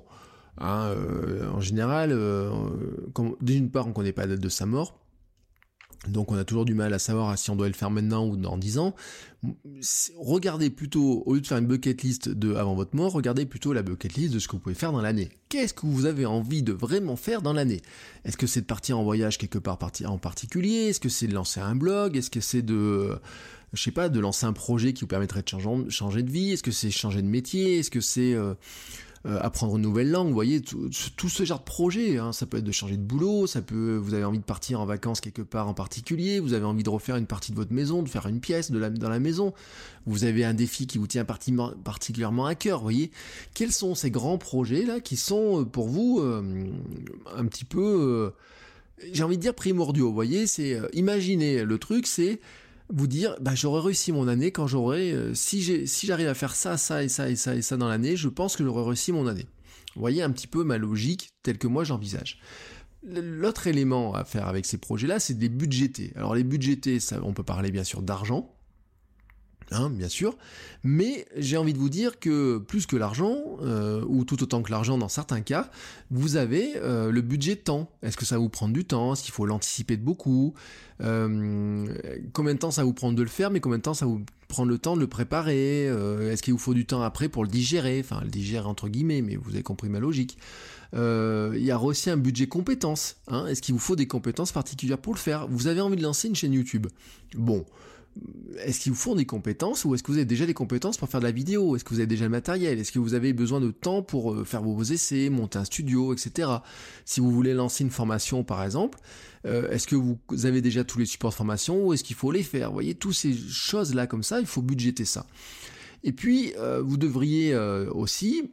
en général, d'une part, on connaît pas la date de sa mort. Donc on a toujours du mal à savoir si on doit le faire maintenant ou dans 10 ans. Regardez plutôt, au lieu de faire une bucket list de avant votre mort, regardez plutôt la bucket list de ce que vous pouvez faire dans l'année. Qu'est-ce que vous avez envie de vraiment faire dans l'année ? Est-ce que c'est de partir en voyage quelque part en particulier ? Est-ce que c'est de lancer un blog ? Est-ce que c'est de lancer un projet qui vous permettrait de changer de vie ? Est-ce que c'est changer de métier ? Est-ce que c'est apprendre une nouvelle langue, vous voyez, tout ce genre de projet, hein, ça peut être de changer de boulot, vous avez envie de partir en vacances quelque part en particulier, vous avez envie de refaire une partie de votre maison, de faire une pièce dans la maison, vous avez un défi qui vous tient particulièrement à cœur, vous voyez, quels sont ces grands projets là qui sont pour vous un petit peu, j'ai envie de dire primordiaux, vous voyez, c'est imaginez le truc, c'est vous dire, j'aurais réussi mon année quand si j'arrive à faire ça et ça dans l'année, je pense que j'aurais réussi mon année. Vous voyez un petit peu ma logique telle que moi j'envisage. L'autre élément à faire avec ces projets-là, c'est de les budgéter. Alors les budgéter, ça, on peut parler bien sûr d'argent, bien sûr, mais j'ai envie de vous dire que plus que l'argent, ou tout autant que l'argent dans certains cas, vous avez le budget de temps. Est-ce que ça va vous prendre du temps ? Est-ce qu'il faut l'anticiper de beaucoup ? Combien de temps ça va vous prendre de le faire, mais combien de temps ça va vous prendre le temps de le préparer ? Est-ce qu'il vous faut du temps après pour le digérer entre guillemets, mais vous avez compris ma logique. Il y a aussi un budget compétences. Est-ce qu'il vous faut des compétences particulières pour le faire ? Vous avez envie de lancer une chaîne YouTube. Bon. Est-ce qu'il vous faut des compétences ou est-ce que vous avez déjà des compétences pour faire de la vidéo ? Est-ce que vous avez déjà le matériel ? Est-ce que vous avez besoin de temps pour faire vos essais, monter un studio, etc. Si vous voulez lancer une formation par exemple, est-ce que vous avez déjà tous les supports de formation ou est-ce qu'il faut les faire ? Vous voyez, toutes ces choses-là comme ça, il faut budgéter ça. Et puis, vous devriez aussi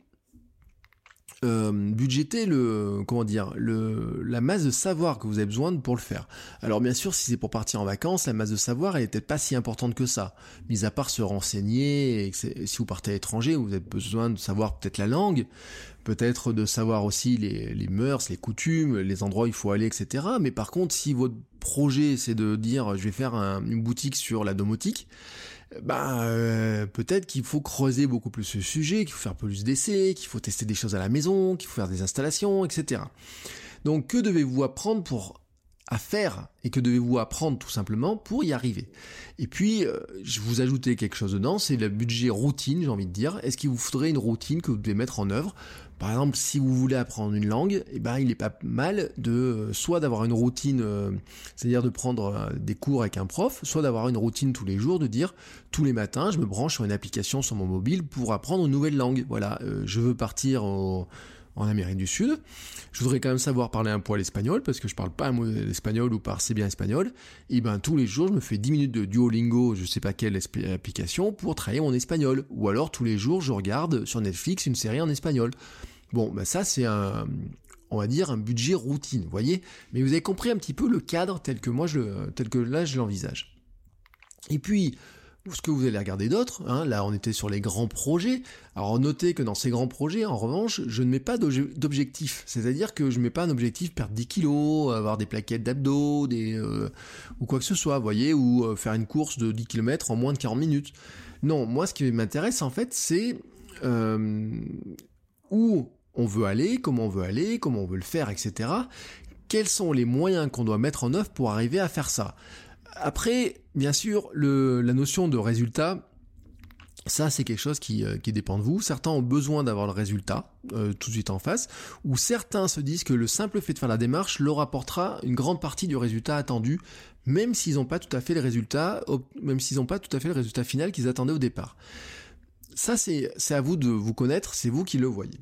budgéter la masse de savoir que vous avez besoin pour le faire. Alors bien sûr, si c'est pour partir en vacances, la masse de savoir elle est peut-être pas si importante que ça. Mis à part se renseigner, et si vous partez à l'étranger, vous avez besoin de savoir peut-être la langue, peut-être de savoir aussi les mœurs, les coutumes, les endroits où il faut aller, etc. Mais par contre, si votre projet c'est de dire je vais faire une boutique sur la domotique, peut-être qu'il faut creuser beaucoup plus ce sujet, qu'il faut faire plus d'essais, qu'il faut tester des choses à la maison, qu'il faut faire des installations, etc. Donc que devez-vous apprendre à faire et que devez-vous apprendre tout simplement pour y arriver ? Et puis, je vous ajoutais quelque chose dedans, c'est le budget routine, j'ai envie de dire. Est-ce qu'il vous faudrait une routine que vous devez mettre en œuvre ? Par exemple, si vous voulez apprendre une langue, il est pas mal de soit d'avoir une routine, c'est-à-dire de prendre des cours avec un prof, soit d'avoir une routine tous les jours, de dire tous les matins, je me branche sur une application sur mon mobile pour apprendre une nouvelle langue. Voilà, je veux partir en Amérique du Sud. Je voudrais quand même savoir parler un poil espagnol, parce que je parle pas un mot d'espagnol ou pas assez bien espagnol. Et tous les jours, je me fais 10 minutes de Duolingo, je sais pas quelle application, pour travailler mon espagnol. Ou alors, tous les jours, je regarde sur Netflix une série en espagnol. Bon, ça, c'est on va dire, un budget routine, vous voyez. Mais vous avez compris un petit peu le cadre tel que là, je l'envisage. Et puis, ce que vous allez regarder d'autres, là on était sur les grands projets, alors notez que dans ces grands projets, en revanche, je ne mets pas d'objectif, c'est-à-dire que je ne mets pas un objectif perdre 10 kilos, avoir des plaquettes d'abdos, ou quoi que ce soit, vous voyez, ou faire une course de 10 km en moins de 40 minutes. Non, moi ce qui m'intéresse en fait, c'est où on veut aller, comment on veut le faire, etc. Quels sont les moyens qu'on doit mettre en œuvre pour arriver à faire ça? Après, bien sûr, la notion de résultat, ça, c'est quelque chose qui dépend de vous. Certains ont besoin d'avoir le résultat tout de suite en face, ou certains se disent que le simple fait de faire la démarche leur apportera une grande partie du résultat attendu, même s'ils n'ont pas tout à fait le résultat final qu'ils attendaient au départ. Ça, c'est à vous de vous connaître, c'est vous qui le voyez.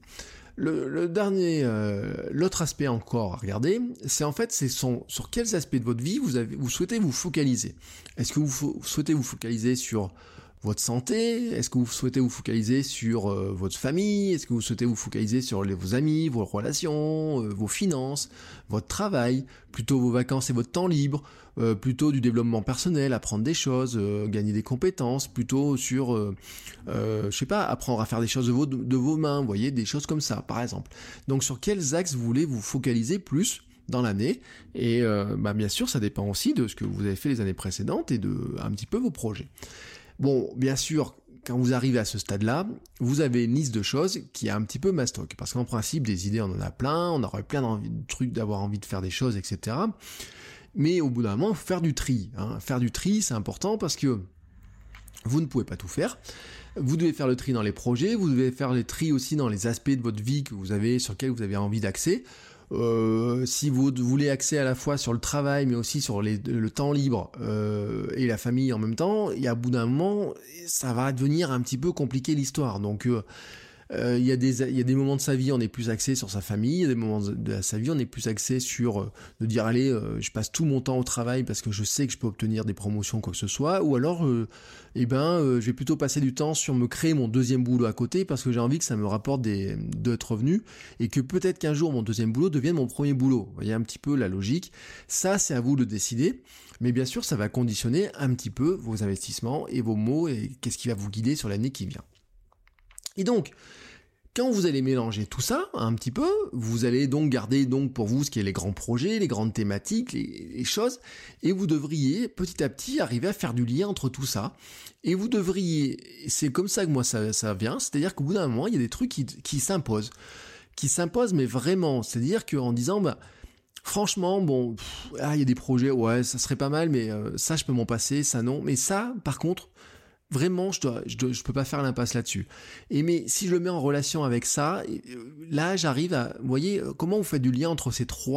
L'autre aspect encore à regarder, c'est en fait, sur quels aspects de votre vie vous souhaitez vous focaliser. Est-ce que vous souhaitez vous focaliser sur votre santé? Est-ce que vous souhaitez vous focaliser sur votre famille? Est-ce que vous souhaitez vous focaliser sur vos amis, vos relations, vos finances, votre travail, plutôt vos vacances et votre temps libre, plutôt du développement personnel, apprendre des choses, gagner des compétences, plutôt sur, apprendre à faire des choses de vos mains, vous voyez, des choses comme ça, par exemple. Donc sur quels axes vous voulez vous focaliser plus dans l'année? Et bien sûr, ça dépend aussi de ce que vous avez fait les années précédentes et de un petit peu vos projets. Bon, bien sûr, quand vous arrivez à ce stade-là, vous avez une liste de choses qui est un petit peu mastoc. Parce qu'en principe, des idées, on en a plein, on aurait plein de trucs d'avoir envie de faire des choses, etc. Mais au bout d'un moment, il faut faire du tri. Faire du tri, c'est important parce que vous ne pouvez pas tout faire. Vous devez faire le tri dans les projets, vous devez faire le tri aussi dans les aspects de votre vie sur lesquels vous avez envie d'axer. Si vous voulez axer à la fois sur le travail mais aussi sur le temps libre et la famille en même temps, et à bout d'un moment ça va devenir un petit peu compliqué l'histoire. Donc il y a des moments de sa vie on est plus axé sur sa famille, il y a des moments de sa vie on est plus axé sur de dire allez je passe tout mon temps au travail parce que je sais que je peux obtenir des promotions quoi que ce soit, ou alors je vais plutôt passer du temps sur me créer mon deuxième boulot à côté parce que j'ai envie que ça me rapporte d'autres revenus et que peut-être qu'un jour mon deuxième boulot devienne mon premier boulot. Vous voyez un petit peu la logique. Ça c'est à vous de décider, mais bien sûr ça va conditionner un petit peu vos investissements et vos mots et qu'est-ce qui va vous guider sur l'année qui vient. Et donc, quand vous allez mélanger tout ça un petit peu, vous allez donc garder pour vous ce qui est les grands projets, les grandes thématiques, les choses, et vous devriez petit à petit arriver à faire du lien entre tout ça. Et vous devriez, c'est comme ça que moi ça vient, c'est-à-dire qu'au bout d'un moment, il y a des trucs qui s'imposent. Qui s'imposent, mais vraiment, c'est-à-dire qu'en disant, franchement, il y a des projets, ouais, ça serait pas mal, mais ça je peux m'en passer, ça non. Mais ça, par contre, vraiment, je peux pas faire l'impasse là-dessus. Mais si je le mets en relation avec ça, là, j'arrive à, vous voyez, comment vous faites du lien entre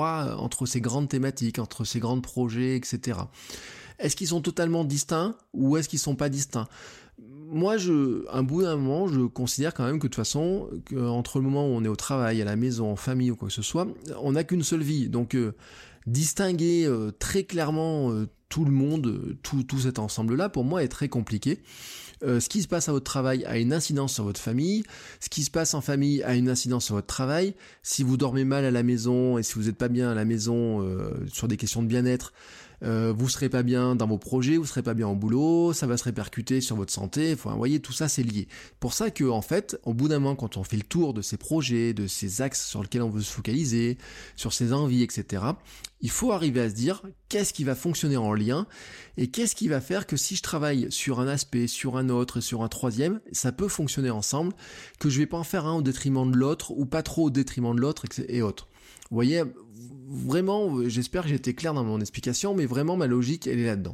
ces grandes thématiques, entre ces grands projets, etc. Est-ce qu'ils sont totalement distincts ou est-ce qu'ils sont pas distincts? Moi, un bout d'un moment, je considère quand même que de toute façon, entre le moment où on est au travail, à la maison, en famille ou quoi que ce soit, on n'a qu'une seule vie. Donc, distinguer très clairement tout le monde, tout cet ensemble-là, pour moi, est très compliqué. Ce qui se passe à votre travail a une incidence sur votre famille. Ce qui se passe en famille a une incidence sur votre travail. Si vous dormez mal à la maison et si vous n'êtes pas bien à la maison sur des questions de bien-être, vous serez pas bien dans vos projets, vous serez pas bien au boulot, ça va se répercuter sur votre santé. Enfin, vous voyez, tout ça c'est lié. Pour ça que en fait, au bout d'un moment, quand on fait le tour de ces projets, de ces axes sur lesquels on veut se focaliser, sur ses envies, etc., il faut arriver à se dire qu'est-ce qui va fonctionner en lien et qu'est-ce qui va faire que si je travaille sur un aspect, sur un autre et sur un troisième, ça peut fonctionner ensemble, que je vais pas en faire un au détriment de l'autre ou pas trop au détriment de l'autre et autres. Vous voyez, vraiment, j'espère que j'ai été clair dans mon explication, mais vraiment ma logique, elle est là-dedans.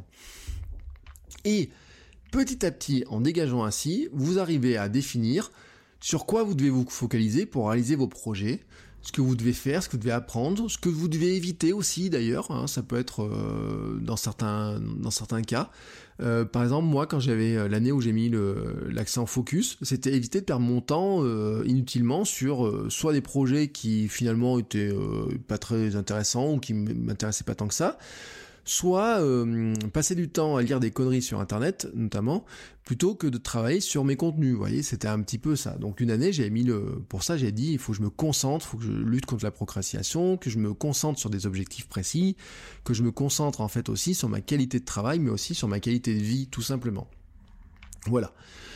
Et petit à petit, en dégageant ainsi, vous arrivez à définir sur quoi vous devez vous focaliser pour réaliser vos projets, ce que vous devez faire, ce que vous devez apprendre, ce que vous devez éviter aussi d'ailleurs, ça peut être dans certains cas. Par exemple, moi, quand j'avais l'année où j'ai mis l'accent focus, c'était éviter de perdre mon temps inutilement sur soit des projets qui finalement étaient pas très intéressants ou qui m'intéressaient pas tant que ça, soit passer du temps à lire des conneries sur internet notamment, plutôt que de travailler sur mes contenus. Vous voyez, c'était un petit peu ça. Donc une année, pour ça j'ai dit, il faut que je me concentre, il faut que je lutte contre la procrastination, que je me concentre sur des objectifs précis, que je me concentre en fait aussi sur ma qualité de travail, mais aussi sur ma qualité de vie, tout simplement. Voilà.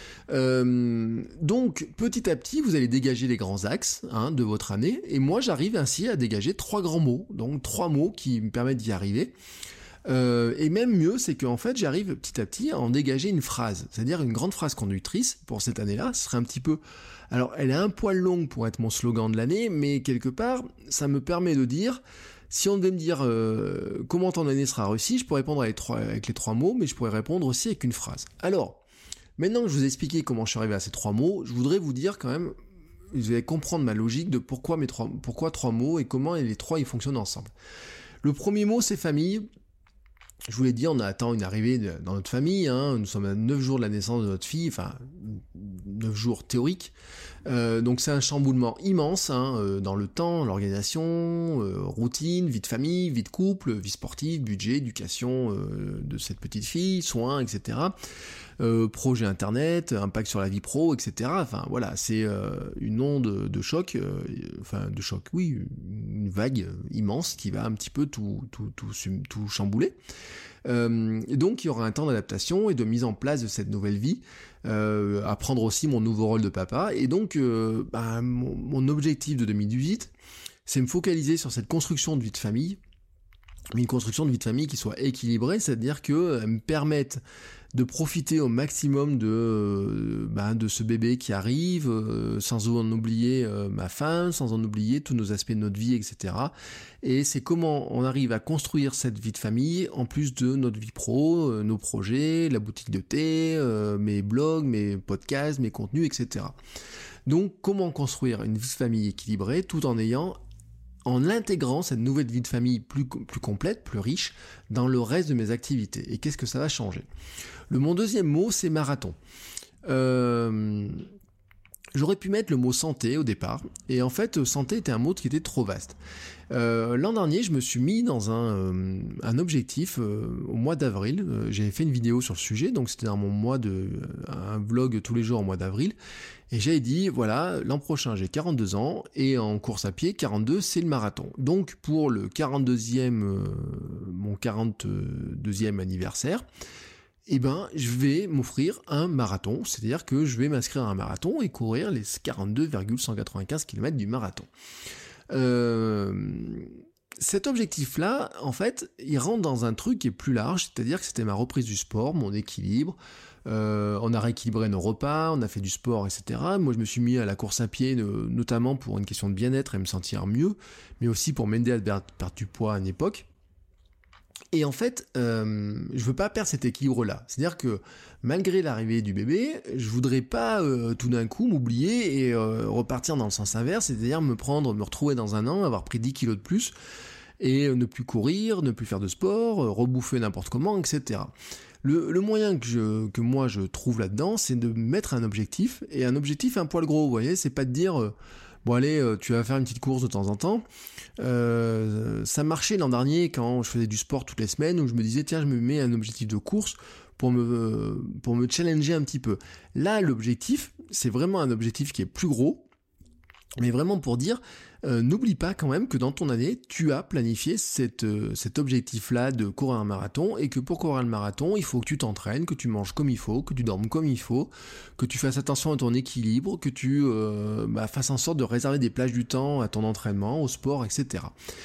Donc petit à petit vous allez dégager les grands axes de votre année, et moi j'arrive ainsi à dégager 3 grands mots, donc 3 mots qui me permettent d'y arriver. Et même mieux, c'est qu'en fait, j'arrive petit à petit à en dégager une phrase, c'est-à-dire une grande phrase conductrice pour cette année-là. Ce serait un petit peu... Alors, elle est un poil longue pour être mon slogan de l'année, mais quelque part, ça me permet de dire... Si on devait me dire comment ton année sera réussie, je pourrais répondre avec les 3 mots, mais je pourrais répondre aussi avec une phrase. Alors, maintenant que je vous ai expliqué comment je suis arrivé à ces 3 mots, je voudrais vous dire quand même, vous allez comprendre ma logique de pourquoi 3 mots et comment les 3 ils fonctionnent ensemble. Le premier mot, c'est famille. Je vous l'ai dit, on attend une arrivée dans notre famille, nous sommes à 9 jours de la naissance de notre fille, enfin 9 jours théoriques, donc c'est un chamboulement immense dans le temps, l'organisation, routine, vie de famille, vie de couple, vie sportive, budget, éducation de cette petite fille, soins, etc. Projet internet, impact sur la vie pro, etc. Enfin voilà, c'est une onde de choc, une vague immense qui va un petit peu tout chambouler. Et donc il y aura un temps d'adaptation et de mise en place de cette nouvelle vie, à prendre aussi mon nouveau rôle de papa. Et donc mon objectif de 2018, c'est me focaliser sur cette construction de vie de famille, mais une construction de vie de famille qui soit équilibrée, c'est-à-dire qu'elle me permette de profiter au maximum de ce bébé qui arrive, sans en oublier ma femme, sans en oublier tous nos aspects de notre vie, etc. Et c'est comment on arrive à construire cette vie de famille, en plus de notre vie pro, nos projets, la boutique de thé, mes blogs, mes podcasts, mes contenus, etc. Donc comment construire une vie de famille équilibrée tout en intégrant cette nouvelle vie de famille plus complète, plus riche, dans le reste de mes activités. Et qu'est-ce que ça va changer ? Mon deuxième mot, c'est marathon. J'aurais pu mettre le mot santé au départ, et en fait, santé était un mot qui était trop vaste. L'an dernier, je me suis mis dans un objectif au mois d'avril. J'avais fait une vidéo sur le sujet, donc c'était dans mon un vlog tous les jours au mois d'avril. Et j'avais dit, voilà, l'an prochain j'ai 42 ans, et en course à pied, 42 c'est le marathon. Donc pour le 42e, mon 42e anniversaire, je vais m'offrir un marathon, c'est-à-dire que je vais m'inscrire à un marathon et courir les 42,195 km du marathon. Cet objectif-là, en fait, il rentre dans un truc qui est plus large, c'est-à-dire que c'était ma reprise du sport, mon équilibre. On a rééquilibré nos repas, on a fait du sport, etc. Moi, je me suis mis à la course à pied, notamment pour une question de bien-être et me sentir mieux, mais aussi pour m'aider à perdre du poids à une époque. Et en fait, je veux pas perdre cet équilibre-là. C'est-à-dire que malgré l'arrivée du bébé, je voudrais pas tout d'un coup m'oublier et repartir dans le sens inverse, c'est-à-dire me retrouver dans un an, avoir pris 10 kilos de plus, et ne plus courir, ne plus faire de sport, rebouffer n'importe comment, etc. Le moyen que moi je trouve là-dedans, c'est de mettre un objectif, et un objectif un poil gros, vous voyez, c'est pas de dire... bon allez, tu vas faire une petite course de temps en temps. Ça marchait l'an dernier quand je faisais du sport toutes les semaines, où je me disais tiens, je me mets un objectif de course pour me challenger un petit peu. Là, l'objectif, c'est vraiment un objectif qui est plus gros, mais vraiment pour dire n'oublie pas quand même que dans ton année, tu as planifié cet objectif-là de courir un marathon, et que pour courir le marathon, il faut que tu t'entraînes, que tu manges comme il faut, que tu dormes comme il faut, que tu fasses attention à ton équilibre, que tu fasses en sorte de réserver des plages du temps à ton entraînement, au sport, etc.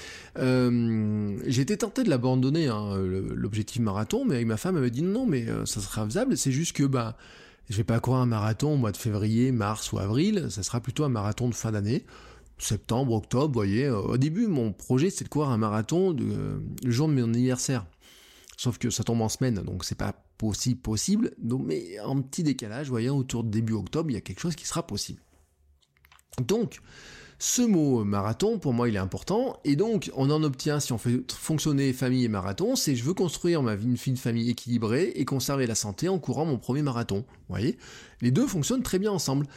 J'ai été tenté de l'abandonner, l'objectif marathon, mais avec ma femme, elle m'a dit non, mais ça sera faisable, c'est juste que je vais pas courir un marathon au mois de février, mars ou avril, ça sera plutôt un marathon de fin d'année, septembre, octobre, vous voyez. Au début, mon projet, c'était de courir un marathon le jour de mon anniversaire. Sauf que ça tombe en semaine, donc c'est pas possible. Donc, mais en petit décalage, vous voyez, autour de début octobre, il y a quelque chose qui sera possible. Donc, ce mot marathon, pour moi, il est important, et donc, on en obtient, si on fait fonctionner famille et marathon, c'est je veux construire une vie de famille équilibrée et conserver la santé en courant mon premier marathon. Vous voyez ? Les deux fonctionnent très bien ensemble.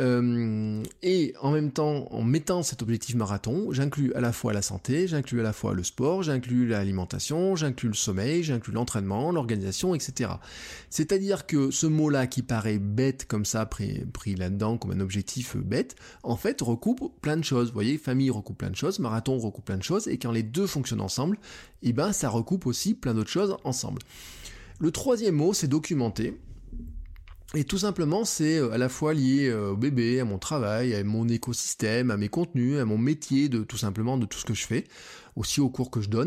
Et en même temps, en mettant cet objectif marathon, j'inclus à la fois la santé, j'inclus à la fois le sport, j'inclus l'alimentation, j'inclus le sommeil, j'inclus l'entraînement, l'organisation, etc. C'est-à-dire que ce mot-là qui paraît bête comme ça, pris là-dedans comme un objectif bête, en fait recoupe plein de choses. Vous voyez, famille recoupe plein de choses, marathon recoupe plein de choses, et quand les deux fonctionnent ensemble, ça recoupe aussi plein d'autres choses ensemble. Le troisième mot, c'est documenter. Et tout simplement, c'est à la fois lié au bébé, à mon travail, à mon écosystème, à mes contenus, à mon métier, tout simplement de tout ce que je fais, aussi aux cours que je donne.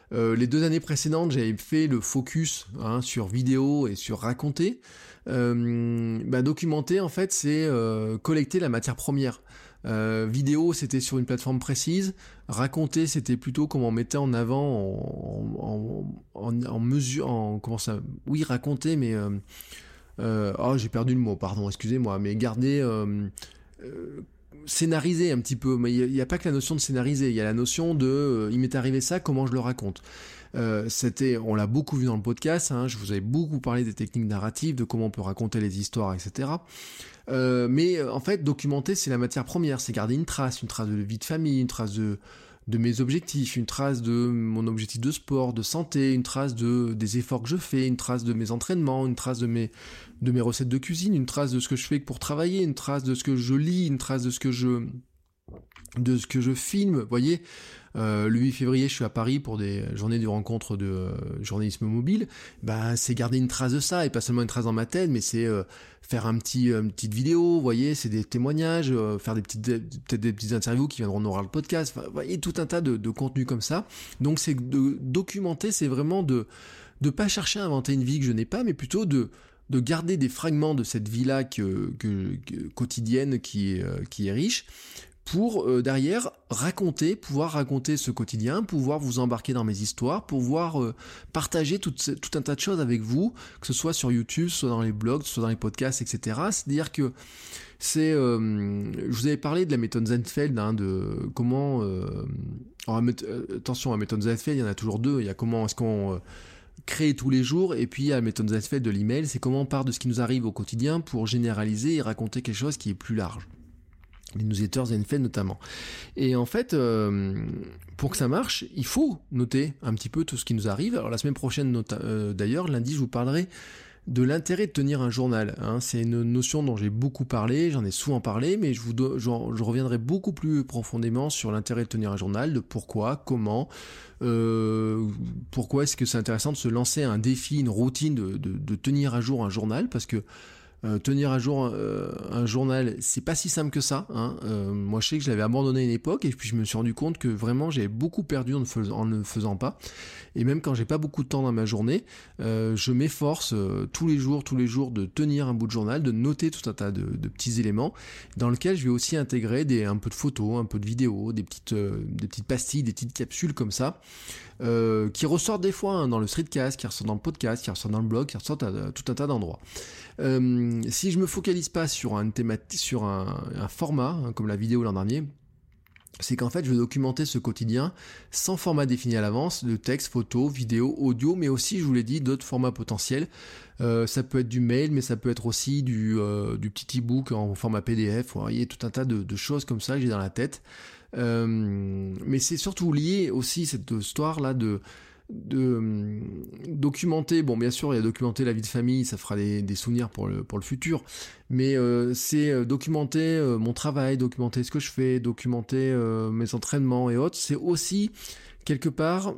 Les 2 années précédentes, j'avais fait le focus sur vidéo et sur raconter. Documenter, en fait, c'est collecter la matière première. Vidéo, c'était sur une plateforme précise. Raconter, c'était plutôt comment on mettait en avant en mesure, raconter, mais j'ai perdu le mot, pardon, excusez-moi, mais garder, scénariser un petit peu. Mais il n'y a pas que la notion de scénariser, il y a la notion de il m'est arrivé ça, comment je le raconte. On l'a beaucoup vu dans le podcast, je vous avais beaucoup parlé des techniques narratives, de comment on peut raconter les histoires, etc. Mais en fait, documenter, c'est la matière première, c'est garder une trace de vie de famille, une trace de mes objectifs, une trace de mon objectif de sport, de santé, une trace des efforts que je fais, une trace de mes entraînements, une trace de mes recettes de cuisine, une trace de ce que je fais pour travailler, une trace de ce que je lis, une trace de ce que je filme. Vous voyez, le 8 février, je suis à Paris pour des journées de rencontre de journalisme mobile. C'est garder une trace de ça, et pas seulement une trace dans ma tête, mais c'est faire une petite vidéo, vous voyez, c'est des témoignages, faire peut-être des petites interviews qui viendront nourrir le podcast. Vous voyez, tout un tas de contenus comme ça. Donc c'est de documenter, c'est vraiment de pas chercher à inventer une vie que je n'ai pas, mais plutôt de garder des fragments de cette vie-là quotidienne qui est riche, pour derrière pouvoir raconter ce quotidien, pouvoir vous embarquer dans mes histoires, pouvoir partager tout un tas de choses avec vous, que ce soit sur YouTube, soit dans les blogs, soit dans les podcasts, etc. C'est-à-dire que je vous avais parlé de la méthode Zenfeld, de comment... attention, la méthode Zenfeld, il y en a toujours 2. Il y a comment est-ce qu'on crée tous les jours, et puis il y a la méthode Zenfeld de l'email, c'est comment on part de ce qui nous arrive au quotidien pour généraliser et raconter quelque chose qui est plus large. Les newsletters Zenfeld notamment. Et en fait, pour que ça marche, il faut noter un petit peu tout ce qui nous arrive. Alors la semaine prochaine, d'ailleurs, lundi, je vous parlerai de l'intérêt de tenir un journal. C'est une notion dont j'ai beaucoup parlé, j'en ai souvent parlé, mais je reviendrai beaucoup plus profondément sur l'intérêt de tenir un journal, de pourquoi, comment, pourquoi est-ce que c'est intéressant de se lancer un défi, une routine de tenir à jour un journal, parce que tenir à jour un journal, c'est pas si simple que ça. Moi, je sais que je l'avais abandonné à une époque, et puis je me suis rendu compte que vraiment j'avais beaucoup perdu en ne le faisant pas. Et même quand j'ai pas beaucoup de temps dans ma journée, je m'efforce tous les jours de tenir un bout de journal, de noter tout un tas de petits éléments, dans lequel je vais aussi intégrer un peu de photos, un peu de vidéos, des petites pastilles, des petites capsules comme ça, qui ressortent des fois dans le streetcast, qui ressortent dans le podcast, qui ressortent dans le blog, qui ressortent à tout un tas d'endroits. Si je me focalise pas sur un format, comme la vidéo l'an dernier, c'est qu'en fait je vais documenter ce quotidien sans format défini à l'avance, de texte, photo, vidéo, audio, mais aussi, je vous l'ai dit, d'autres formats potentiels. Ça peut être du mail, mais ça peut être aussi du petit e-book en format PDF. Vous voyez, tout un tas de choses comme ça que j'ai dans la tête. Mais c'est surtout lié aussi, cette histoire-là de documenter. Bon, bien sûr, il y a documenter la vie de famille, ça fera des souvenirs pour le futur, mais c'est documenter mon travail, documenter ce que je fais, documenter mes entraînements et autres. C'est aussi quelque part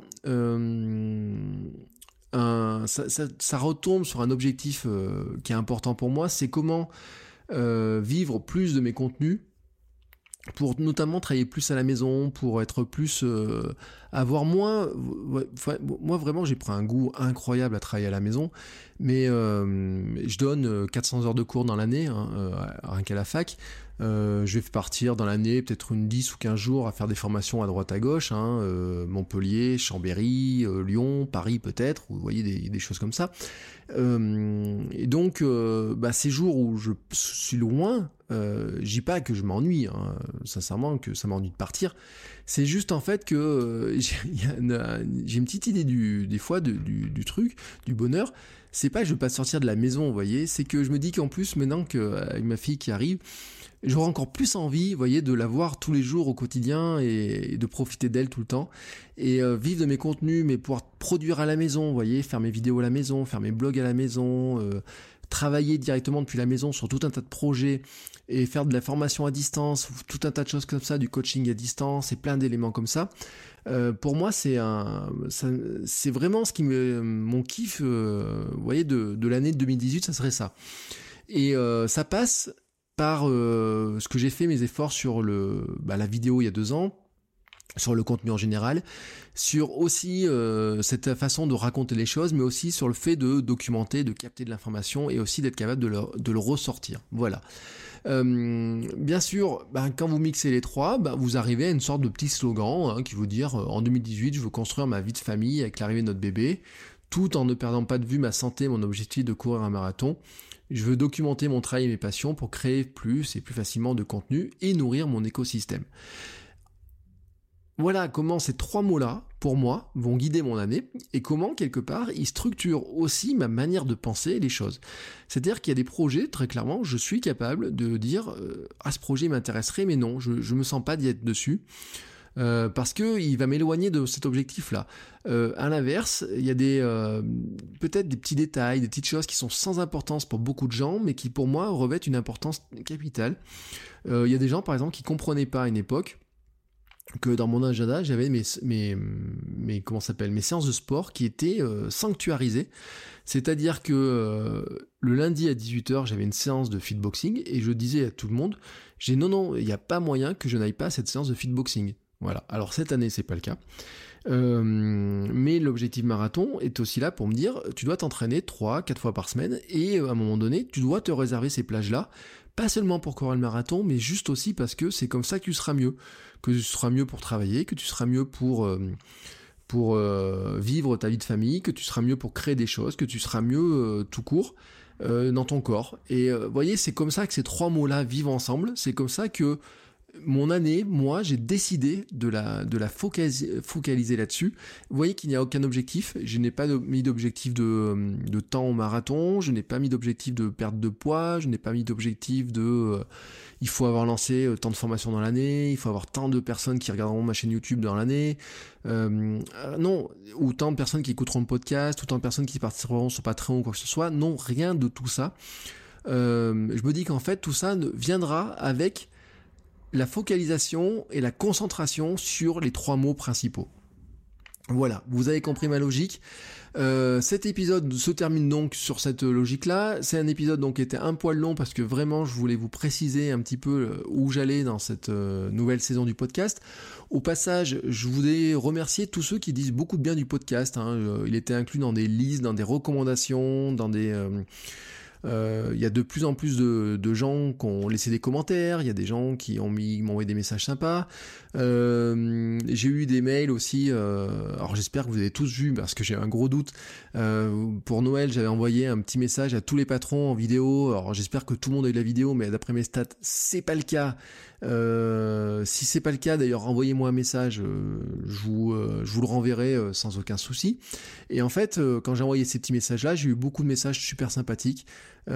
ça retombe sur un objectif qui est important pour moi, c'est comment vivre plus de mes contenus, pour notamment travailler plus à la maison, pour être plus avoir moins... moi vraiment j'ai pris un goût incroyable à travailler à la maison, mais je donne 400 heures de cours dans l'année, rien qu'à la fac. Je vais partir dans l'année peut-être 10 ou 15 jours à faire des formations à droite à gauche, Montpellier, Chambéry, Lyon, Paris peut-être, vous voyez des choses comme ça. Et donc ces jours où je suis loin, je dis pas que je m'ennuie, sincèrement que ça m'ennuie de partir, c'est juste en fait que j'ai une petite idée des fois du truc, du bonheur. C'est pas que je veux pas sortir de la maison, vous voyez, c'est que je me dis qu'en plus maintenant qu'avec ma fille qui arrive, j'aurai encore plus envie, vous voyez, de la voir tous les jours au quotidien et de profiter d'elle tout le temps, et vivre de mes contenus, mais pouvoir produire à la maison, vous voyez, faire mes vidéos à la maison, faire mes blogs à la maison, travailler directement depuis la maison sur tout un tas de projets et faire de la formation à distance, tout un tas de choses comme ça, du coaching à distance et plein d'éléments comme ça. Pour moi, c'est vraiment mon kiff, vous voyez, de l'année 2018, ça serait ça. Et ça passe par ce que j'ai fait mes efforts sur la vidéo il y a 2 ans, sur le contenu en général, sur aussi cette façon de raconter les choses, mais aussi sur le fait de documenter, de capter de l'information et aussi d'être capable de le ressortir. Voilà. Bien sûr, quand vous mixez les trois, vous arrivez à une sorte de petit slogan qui veut dire en 2018, je veux construire ma vie de famille avec l'arrivée de notre bébé, tout en ne perdant pas de vue ma santé, mon objectif de courir un marathon. Je veux documenter mon travail et mes passions pour créer plus et plus facilement de contenu et nourrir mon écosystème. Voilà comment ces trois mots-là, pour moi, vont guider mon année et comment, quelque part, ils structurent aussi ma manière de penser les choses. C'est-à-dire qu'il y a des projets, très clairement, je suis capable de dire « Ah, ce projet m'intéresserait, mais non, je me sens pas d'y être dessus. » Parce que il va m'éloigner de cet objectif-là. À l'inverse, il y a peut-être des petits détails, des petites choses qui sont sans importance pour beaucoup de gens, mais qui pour moi revêtent une importance capitale. Il y a des gens, par exemple, qui comprenaient pas à une époque que dans mon agenda, j'avais mes séances de sport qui étaient sanctuarisées. C'est-à-dire que le lundi à 18h, j'avais une séance de fitboxing et je disais à tout le monde, non, il n'y a pas moyen que je n'aille pas à cette séance de fitboxing. Voilà. Alors cette année, c'est pas le cas. Mais l'objectif marathon est aussi là pour me dire, tu dois t'entraîner 3-4 fois par semaine et à un moment donné, tu dois te réserver ces plages-là, pas seulement pour courir le marathon, mais juste aussi parce que c'est comme ça que tu seras mieux. Que tu seras mieux pour travailler, que tu seras mieux pour vivre ta vie de famille, que tu seras mieux pour créer des choses, que tu seras mieux tout court dans ton corps. Et vous voyez, c'est comme ça que ces trois mots-là vivent ensemble. C'est comme ça que mon année, moi, j'ai décidé de la focaliser là-dessus. Vous voyez qu'il n'y a aucun objectif. Je n'ai pas mis d'objectif de temps au marathon. Je n'ai pas mis d'objectif de perte de poids. Je n'ai pas mis d'objectif il faut avoir lancé tant de formations dans l'année. Il faut avoir tant de personnes qui regarderont ma chaîne YouTube dans l'année. Non, ou tant de personnes qui écouteront le podcast, ou tant de personnes qui participeront sur Patreon ou quoi que ce soit. Non, rien de tout ça. Je me dis qu'en fait, tout ça viendra avec la focalisation et la concentration sur les trois mots principaux. Voilà, vous avez compris ma logique. Cet épisode se termine donc sur cette logique-là. C'est un épisode donc qui était un poil long parce que vraiment je voulais vous préciser un petit peu où j'allais dans cette nouvelle saison du podcast. Au passage, je voulais remercier tous ceux qui disent beaucoup de bien du podcast. Il était inclus dans des listes, dans des recommandations, dans des... Il y a de plus en plus de gens qui ont laissé des commentaires, il y a des gens qui m'ont envoyé des messages sympas. J'ai eu des mails aussi, alors j'espère que vous avez tous vu parce que j'ai un gros doute. Pour Noël, j'avais envoyé un petit message à tous les patrons en vidéo. Alors j'espère que tout le monde a eu la vidéo, mais d'après mes stats, c'est pas le cas. Si c'est pas le cas, d'ailleurs, envoyez-moi un message, je vous le renverrai sans aucun souci. Et en fait, quand j'ai envoyé ces petits messages-là, j'ai eu beaucoup de messages super sympathiques. Ou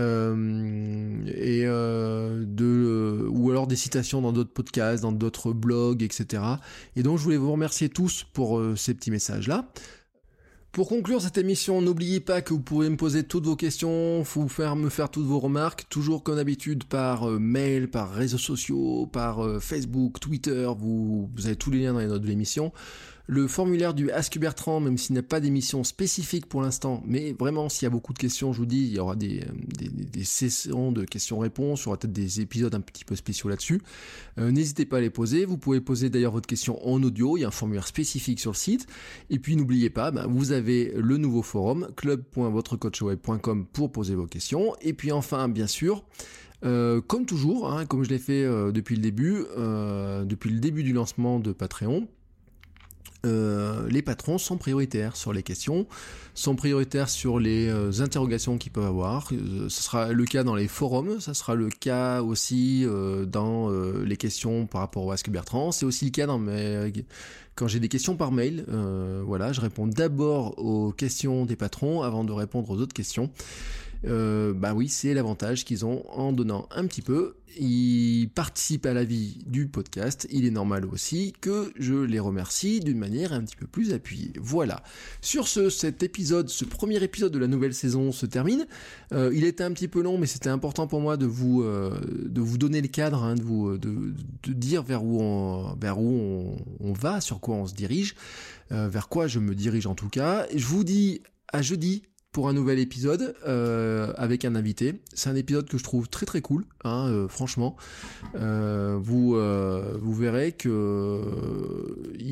alors des citations dans d'autres podcasts, dans d'autres blogs, etc. Et donc je voulais vous remercier tous pour ces petits messages-là. Pour conclure cette émission, n'oubliez pas que vous pouvez me poser toutes vos questions, me faire toutes vos remarques, toujours comme d'habitude par mail, par réseaux sociaux, par Facebook, Twitter, vous avez tous les liens dans les notes de l'émission. Le formulaire du Ask Bertrand, même s'il n'y a pas d'émission spécifique pour l'instant, mais vraiment s'il y a beaucoup de questions, je vous dis, il y aura des sessions de questions-réponses, il y aura peut-être des épisodes un petit peu spéciaux là-dessus. N'hésitez pas à les poser, vous pouvez poser d'ailleurs votre question en audio, il y a un formulaire spécifique sur le site, et puis n'oubliez pas, vous avez le nouveau forum, club.votrecoachweb.com pour poser vos questions, et puis enfin, bien sûr, comme toujours, comme je l'ai fait depuis le début du lancement de Patreon, les patrons sont prioritaires sur les questions, sont prioritaires sur les interrogations qu'ils peuvent avoir. Ce sera le cas dans les forums, ça sera le cas aussi dans les questions par rapport au Ask Bertrand. C'est aussi le cas quand j'ai des questions par mail. Je réponds d'abord aux questions des patrons avant de répondre aux autres questions. Oui, c'est l'avantage qu'ils ont en donnant un petit peu. Ils participent à la vie du podcast. Il est normal aussi que je les remercie d'une manière un petit peu plus appuyée. Voilà. Sur ce premier épisode de la nouvelle saison se termine. Il était un petit peu long, mais c'était important pour moi de vous donner le cadre, de dire vers où on va, sur quoi on se dirige, vers quoi je me dirige en tout cas. Et je vous dis à jeudi pour un nouvel épisode avec un invité. C'est un épisode que je trouve très très cool, franchement. Vous verrez que il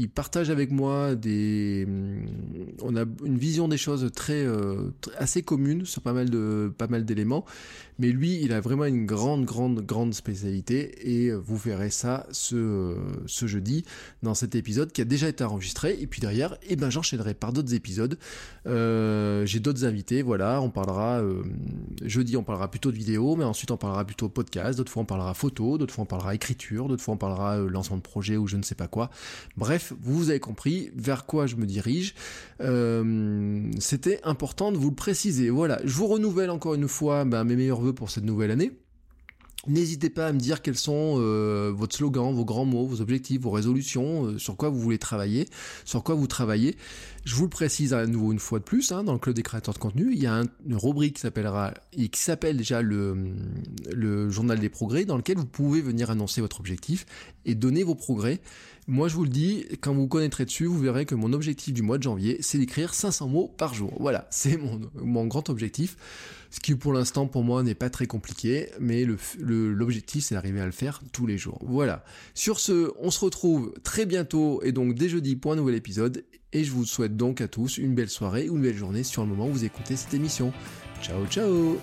il partage avec moi on a une vision des choses assez commune sur pas mal d'éléments, mais lui, il a vraiment une grande spécialité, et vous verrez ça ce jeudi dans cet épisode qui a déjà été enregistré, et puis derrière, j'enchaînerai par d'autres épisodes. J'ai d'autres invités, voilà, on parlera jeudi, on parlera plutôt de vidéo, mais ensuite on parlera plutôt podcast, d'autres fois on parlera photo, d'autres fois on parlera écriture, d'autres fois on parlera lancement de projet ou je ne sais pas quoi. Bref, vous avez compris vers quoi je me dirige. C'était important de vous le préciser. Voilà, je vous renouvelle encore une fois mes meilleurs vœux pour cette nouvelle année. N'hésitez pas à me dire quels sont votre slogan, vos grands mots, vos objectifs, vos résolutions, sur quoi vous voulez travailler, sur quoi vous travaillez. Je vous le précise à nouveau une fois de plus, dans le club des créateurs de contenu, il y a une rubrique qui s'appelle déjà le journal des progrès, dans lequel vous pouvez venir annoncer votre objectif et donner vos progrès. Moi, je vous le dis, quand vous connaîtrez dessus, vous verrez que mon objectif du mois de janvier, c'est d'écrire 500 mots par jour. Voilà, c'est mon grand objectif, ce qui pour l'instant pour moi n'est pas très compliqué, mais l'objectif c'est d'arriver à le faire tous les jours. Voilà, sur ce, on se retrouve très bientôt, et donc dès jeudi pour un nouvel épisode, et je vous souhaite donc à tous une belle soirée ou une belle journée sur le moment où vous écoutez cette émission. Ciao ciao.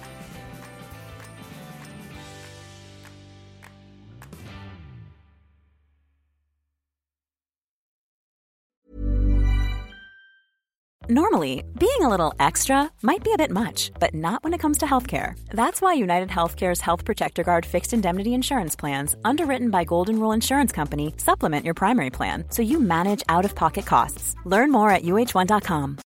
Normally, being a little extra might be a bit much, but not when it comes to healthcare. That's why United Healthcare's Health Protector Guard fixed indemnity insurance plans, underwritten by Golden Rule Insurance Company, supplement your primary plan so you manage out-of-pocket costs. Learn more at uh1.com.